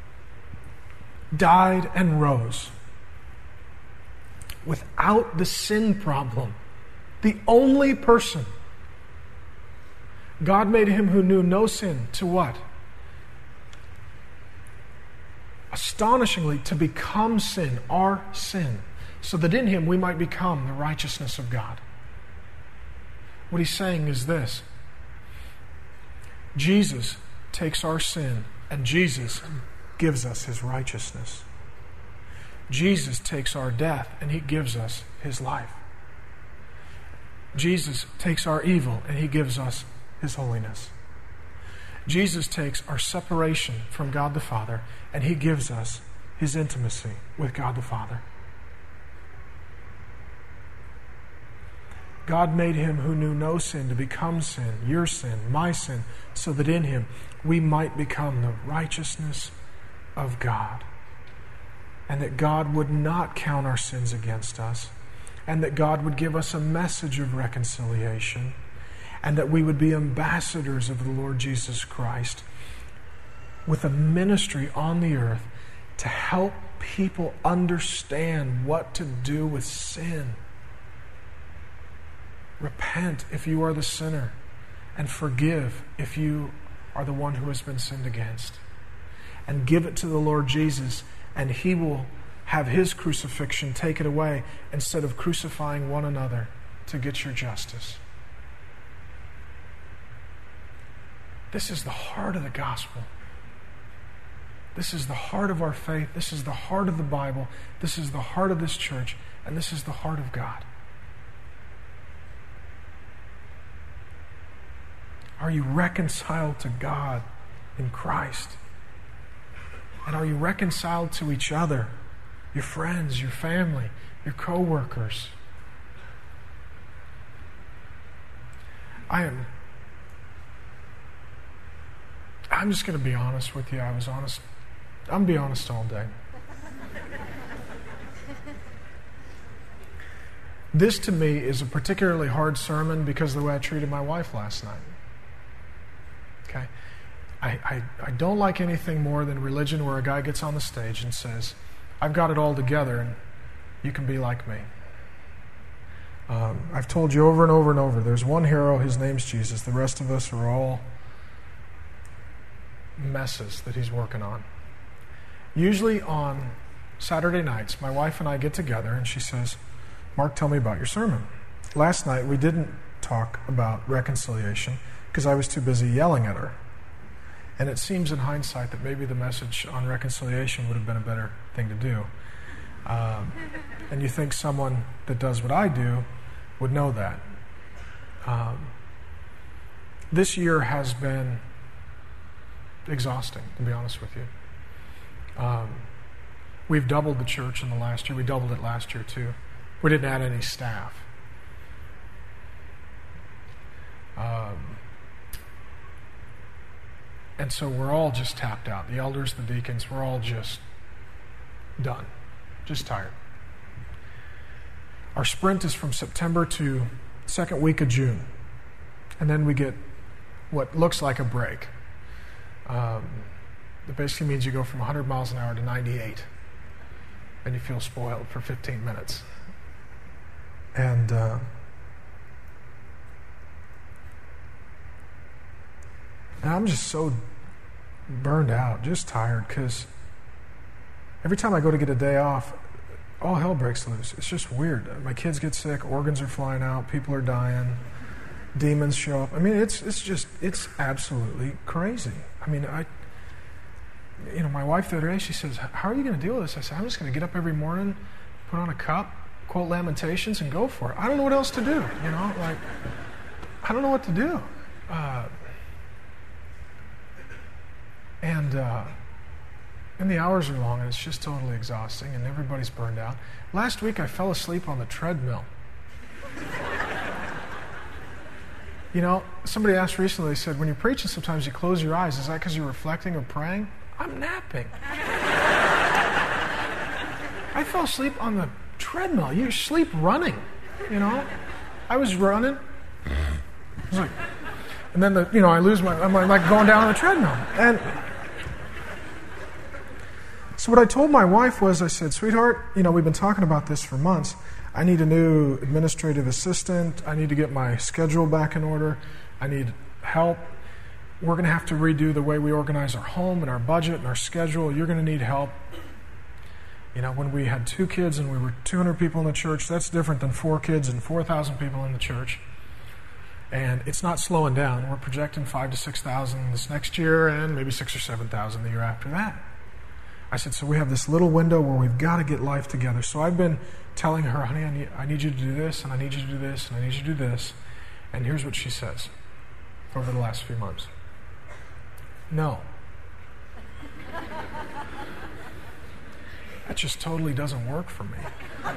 died, and rose without the sin problem. The only person. God made him who knew no sin to what? Astonishingly, to become sin, our sin, so that in him we might become the righteousness of God. What he's saying is this: Jesus takes our sin and Jesus gives us his righteousness. Jesus takes our death and he gives us his life. Jesus takes our evil and he gives us his holiness. Jesus takes our separation from God the Father and he gives us his intimacy with God the Father. God made him who knew no sin to become sin, your sin, my sin, so that in him we might become the righteousness of God. And that God would not count our sins against us. And that God would give us a message of reconciliation. And that we would be ambassadors of the Lord Jesus Christ with a ministry on the earth to help people understand what to do with sin. Repent if you are the sinner, and forgive if you are the one who has been sinned against. And give it to the Lord Jesus, and he will have his crucifixion taken away instead of crucifying one another to get your justice. This is the heart of the gospel. This is the heart of our faith. This is the heart of the Bible. This is the heart of this church. And this is the heart of God. Are you reconciled to God in Christ? And are you reconciled to each other, your friends, your family, your co-workers? I'm just going to be honest with you. I was honest. I'm going to be honest all day. This to me is a particularly hard sermon because of the way I treated my wife last night. Okay? I don't like anything more than religion where a guy gets on the stage and says, I've got it all together and you can be like me. I've told you over and over and over, there's one hero, his name's Jesus. The rest of us are all messes that he's working on. Usually on Saturday nights, my wife and I get together and she says, Mark, tell me about your sermon. Last night we didn't talk about reconciliation because I was too busy yelling at her. And it seems in hindsight that maybe the message on reconciliation would have been a better thing to do. And you think someone that does what I do would know that. This year has been exhausting, to be honest with you. We've doubled the church in the last year. We doubled it last year too. We didn't add any staff. And so we're all just tapped out. The elders, the deacons, we're all just done. Just tired. Our sprint is from September to second week of June. And then we get what looks like a break. It basically means you go from 100 miles an hour to 98. And you feel spoiled for 15 minutes. And I'm just so burned out, just tired, because every time I go to get a day off, all hell breaks loose. It's just weird. My kids get sick, organs are flying out, people are dying, demons show up. I mean, it's absolutely crazy. I mean, my wife the other day, she says, how are you going to deal with this? I said, I'm just going to get up every morning, put on a cup, quote Lamentations, and go for it. I don't know what else to do, I don't know what to do. And the hours are long, and it's just totally exhausting, and everybody's burned out. Last week, I fell asleep on the treadmill. Somebody asked recently, they said, when you're preaching, sometimes you close your eyes. Is that because you're reflecting or praying? I'm napping. I fell asleep on the treadmill. You sleep running, I was running. I was like, and then I lose I'm like going down on the treadmill. And so what I told my wife was, I said, sweetheart, we've been talking about this for months. I need a new administrative assistant. I need to get my schedule back in order. I need help. We're going to have to redo the way we organize our home and our budget and our schedule. You're going to need help. When we had 2 kids and we were 200 people in the church, that's different than 4 kids and 4,000 people in the church. And it's not slowing down. We're projecting 5,000 to 6,000 this next year and maybe 6,000 or 7,000 the year after that. I said, so we have this little window where we've got to get life together. So I've been telling her, honey, I need you to do this, and I need you to do this, and I need you to do this. And here's what she says over the last few months. No. That just totally doesn't work for me.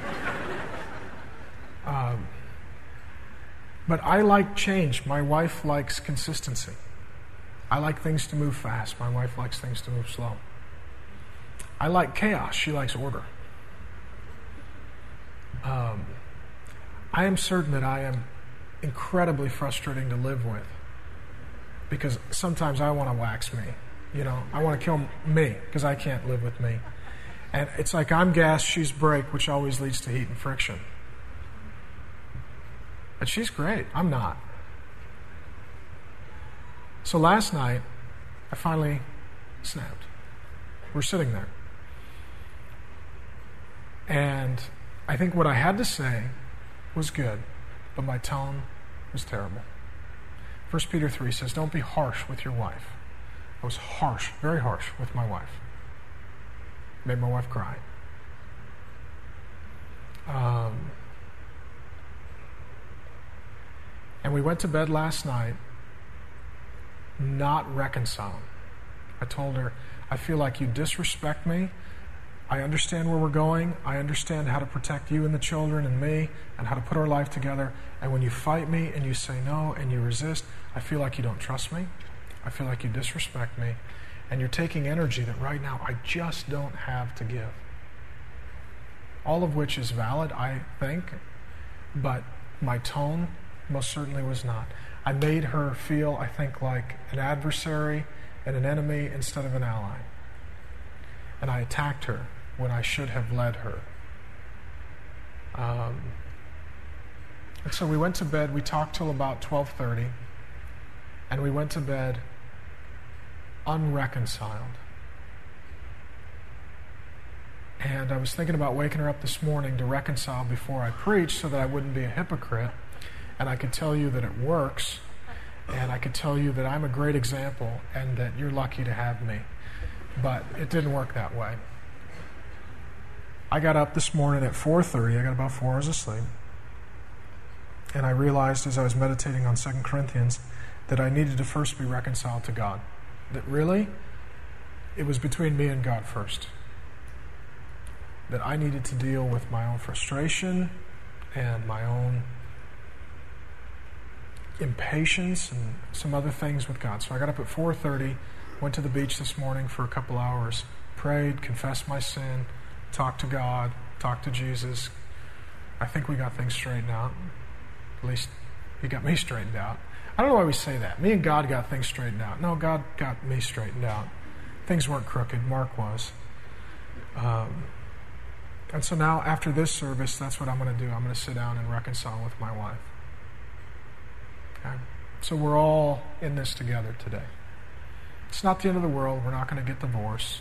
But I like change. My wife likes consistency. I like things to move fast. My wife likes things to move slow. I like chaos. She likes order. I am certain that I am incredibly frustrating to live with because sometimes I want to wax me. I want to kill me because I can't live with me. And it's like I'm gas, she's brake, which always leads to heat and friction. And she's great. I'm not. So last night, I finally snapped. We're sitting there. And I think what I had to say was good, but my tone was terrible. 1 Peter 3 says, don't be harsh with your wife. I was harsh, very harsh with my wife. Made my wife cry. And we went to bed last night not reconciled. I told her, I feel like you disrespect me. I understand where we're going. I understand how to protect you and the children and me and how to put our life together. And when you fight me and you say no and you resist, I feel like you don't trust me. I feel like you disrespect me. And you're taking energy that right now I just don't have to give. All of which is valid, I think, but my tone most certainly was not. I made her feel, I think, like an adversary and an enemy instead of an ally. And I attacked her when I should have led her. And so we went to bed. We talked till about 12:30, and we went to bed unreconciled. And I was thinking about waking her up this morning to reconcile before I preach so that I wouldn't be a hypocrite. And I could tell you that it works, and I could tell you that I'm a great example and that you're lucky to have me. But it didn't work that way. I got up this morning at 4:30. I got about 4 hours of sleep. And I realized as I was meditating on 2 Corinthians that I needed to first be reconciled to God. That really, it was between me and God first. That I needed to deal with my own frustration and my own impatience and some other things with God. So I got up at 4:30, went to the beach this morning for a couple hours, prayed, confessed my sin, talked to God, talked to Jesus. I think we got things straightened out. At least he got me straightened out. I don't know why we say that. Me and God got things straightened out. No, God got me straightened out. Things weren't crooked. Mark was. And so now, after this service, that's what I'm going to do. I'm going to sit down and reconcile with my wife. Okay? So we're all in this together today. It's not the end of the world. We're not going to get divorced.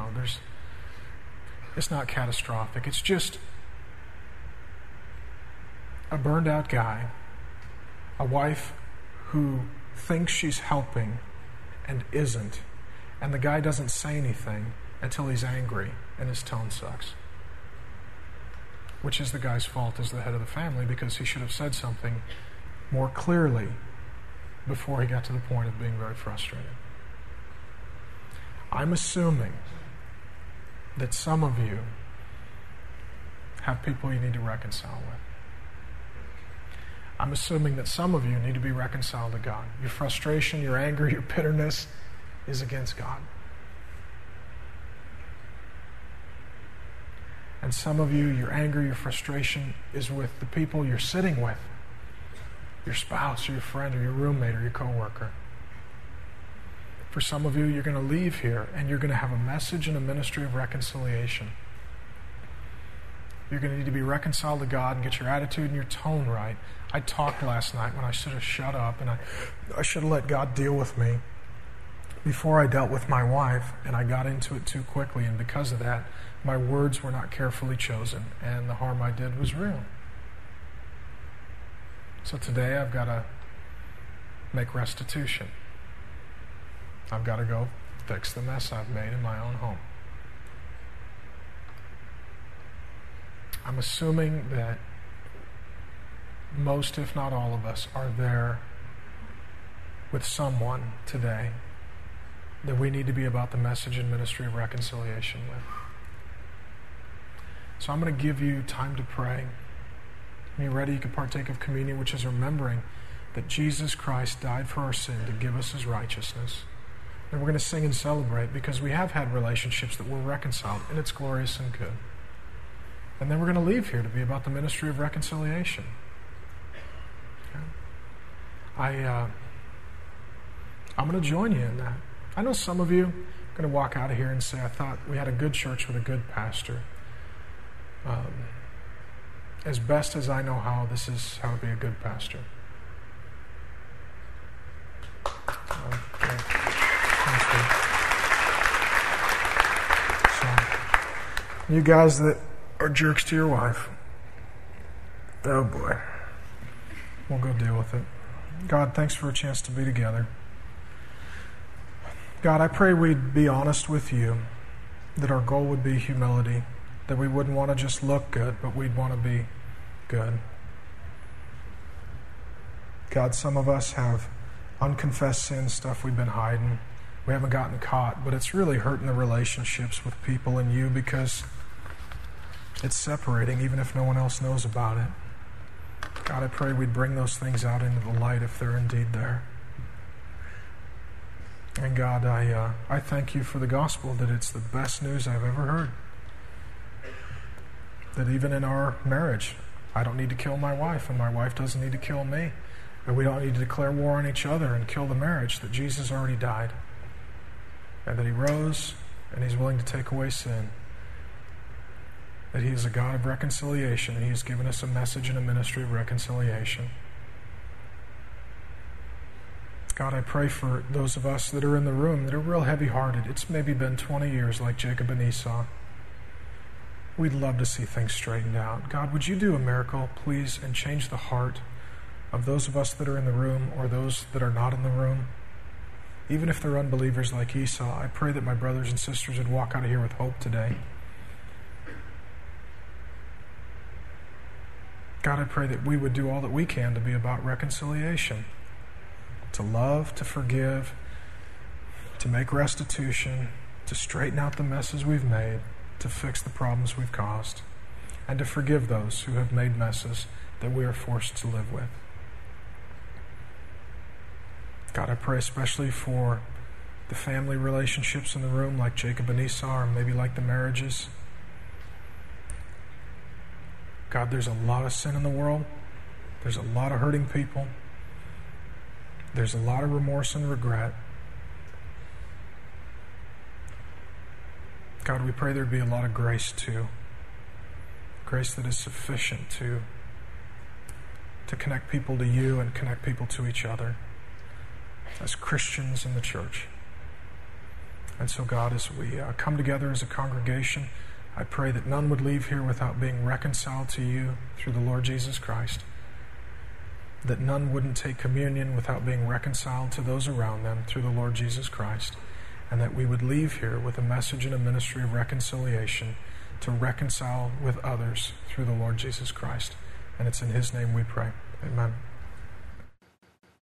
It's not catastrophic. It's just a burned out guy, a wife who thinks she's helping and isn't, and the guy doesn't say anything until he's angry and his tone sucks. Which is the guy's fault as the head of the family, because he should have said something more clearly before he got to the point of being very frustrated. I'm assuming that some of you have people you need to reconcile with. I'm assuming that some of you need to be reconciled to God. Your frustration, your anger, your bitterness is against God. And some of you, your anger, your frustration is with the people you're sitting with. Your spouse or your friend or your roommate or your coworker. For some of you, you're going to leave here and you're going to have a message and a ministry of reconciliation. You're going to need to be reconciled to God and get your attitude and your tone right. I talked last night when I should have shut up, and I should have let God deal with me before I dealt with my wife, and I got into it too quickly, and because of that, my words were not carefully chosen, and the harm I did was real. So today I've got to make restitution. I've got to go fix the mess I've made in my own home. I'm assuming that most, if not all of us, are there with someone today that we need to be about the message and ministry of reconciliation with. So I'm going to give you time to pray. When you're ready, you can partake of communion, which is remembering that Jesus Christ died for our sin to give us his righteousness. And we're going to sing and celebrate because we have had relationships that were reconciled, and it's glorious and good. And then we're going to leave here to be about the ministry of reconciliation. Okay? I'm going to join you in that. I know some of you are going to walk out of here and say, I thought we had a good church with a good pastor. As best as I know how, this is how to be a good pastor. Okay. So, you guys that are jerks to your wife, oh boy, we'll go deal with it. God, thanks for a chance to be together. God, I pray we'd be honest with you, that our goal would be humility, that we wouldn't want to just look good, but we'd want to be good. God, some of us have unconfessed sin, stuff we've been hiding, we haven't gotten caught, but it's really hurting the relationships with people and you because it's separating even if no one else knows about it. God, I pray we'd bring those things out into the light if they're indeed there. And God, I thank you for the gospel, that it's the best news I've ever heard. That even in our marriage, I don't need to kill my wife, and my wife doesn't need to kill me. And we don't need to declare war on each other and kill the marriage, that Jesus already died. And that he rose, and he's willing to take away sin. That he is a God of reconciliation, and he has given us a message and a ministry of reconciliation. God, I pray for those of us that are in the room that are real heavy-hearted. It's maybe been 20 years like Jacob and Esau. We'd love to see things straightened out. God, would you do a miracle, please, and change the heart of those of us that are in the room or those that are not in the room? Even if they're unbelievers like Esau, I pray that my brothers and sisters would walk out of here with hope today. God, I pray that we would do all that we can to be about reconciliation. To love, to forgive, to make restitution, to straighten out the messes we've made, to fix the problems we've caused, and to forgive those who have made messes that we are forced to live with. God, I pray especially for the family relationships in the room, like Jacob and Esau, or maybe like the marriages. God, there's a lot of sin in the world. There's a lot of hurting people. There's a lot of remorse and regret. God, we pray there'd be a lot of grace too. Grace that is sufficient to connect people to you and connect people to each other as Christians in the church. And so, God, as we come together as a congregation, I pray that none would leave here without being reconciled to you through the Lord Jesus Christ. That none wouldn't take communion without being reconciled to those around them through the Lord Jesus Christ. And that we would leave here with a message and a ministry of reconciliation to reconcile with others through the Lord Jesus Christ. And it's in his name we pray. Amen.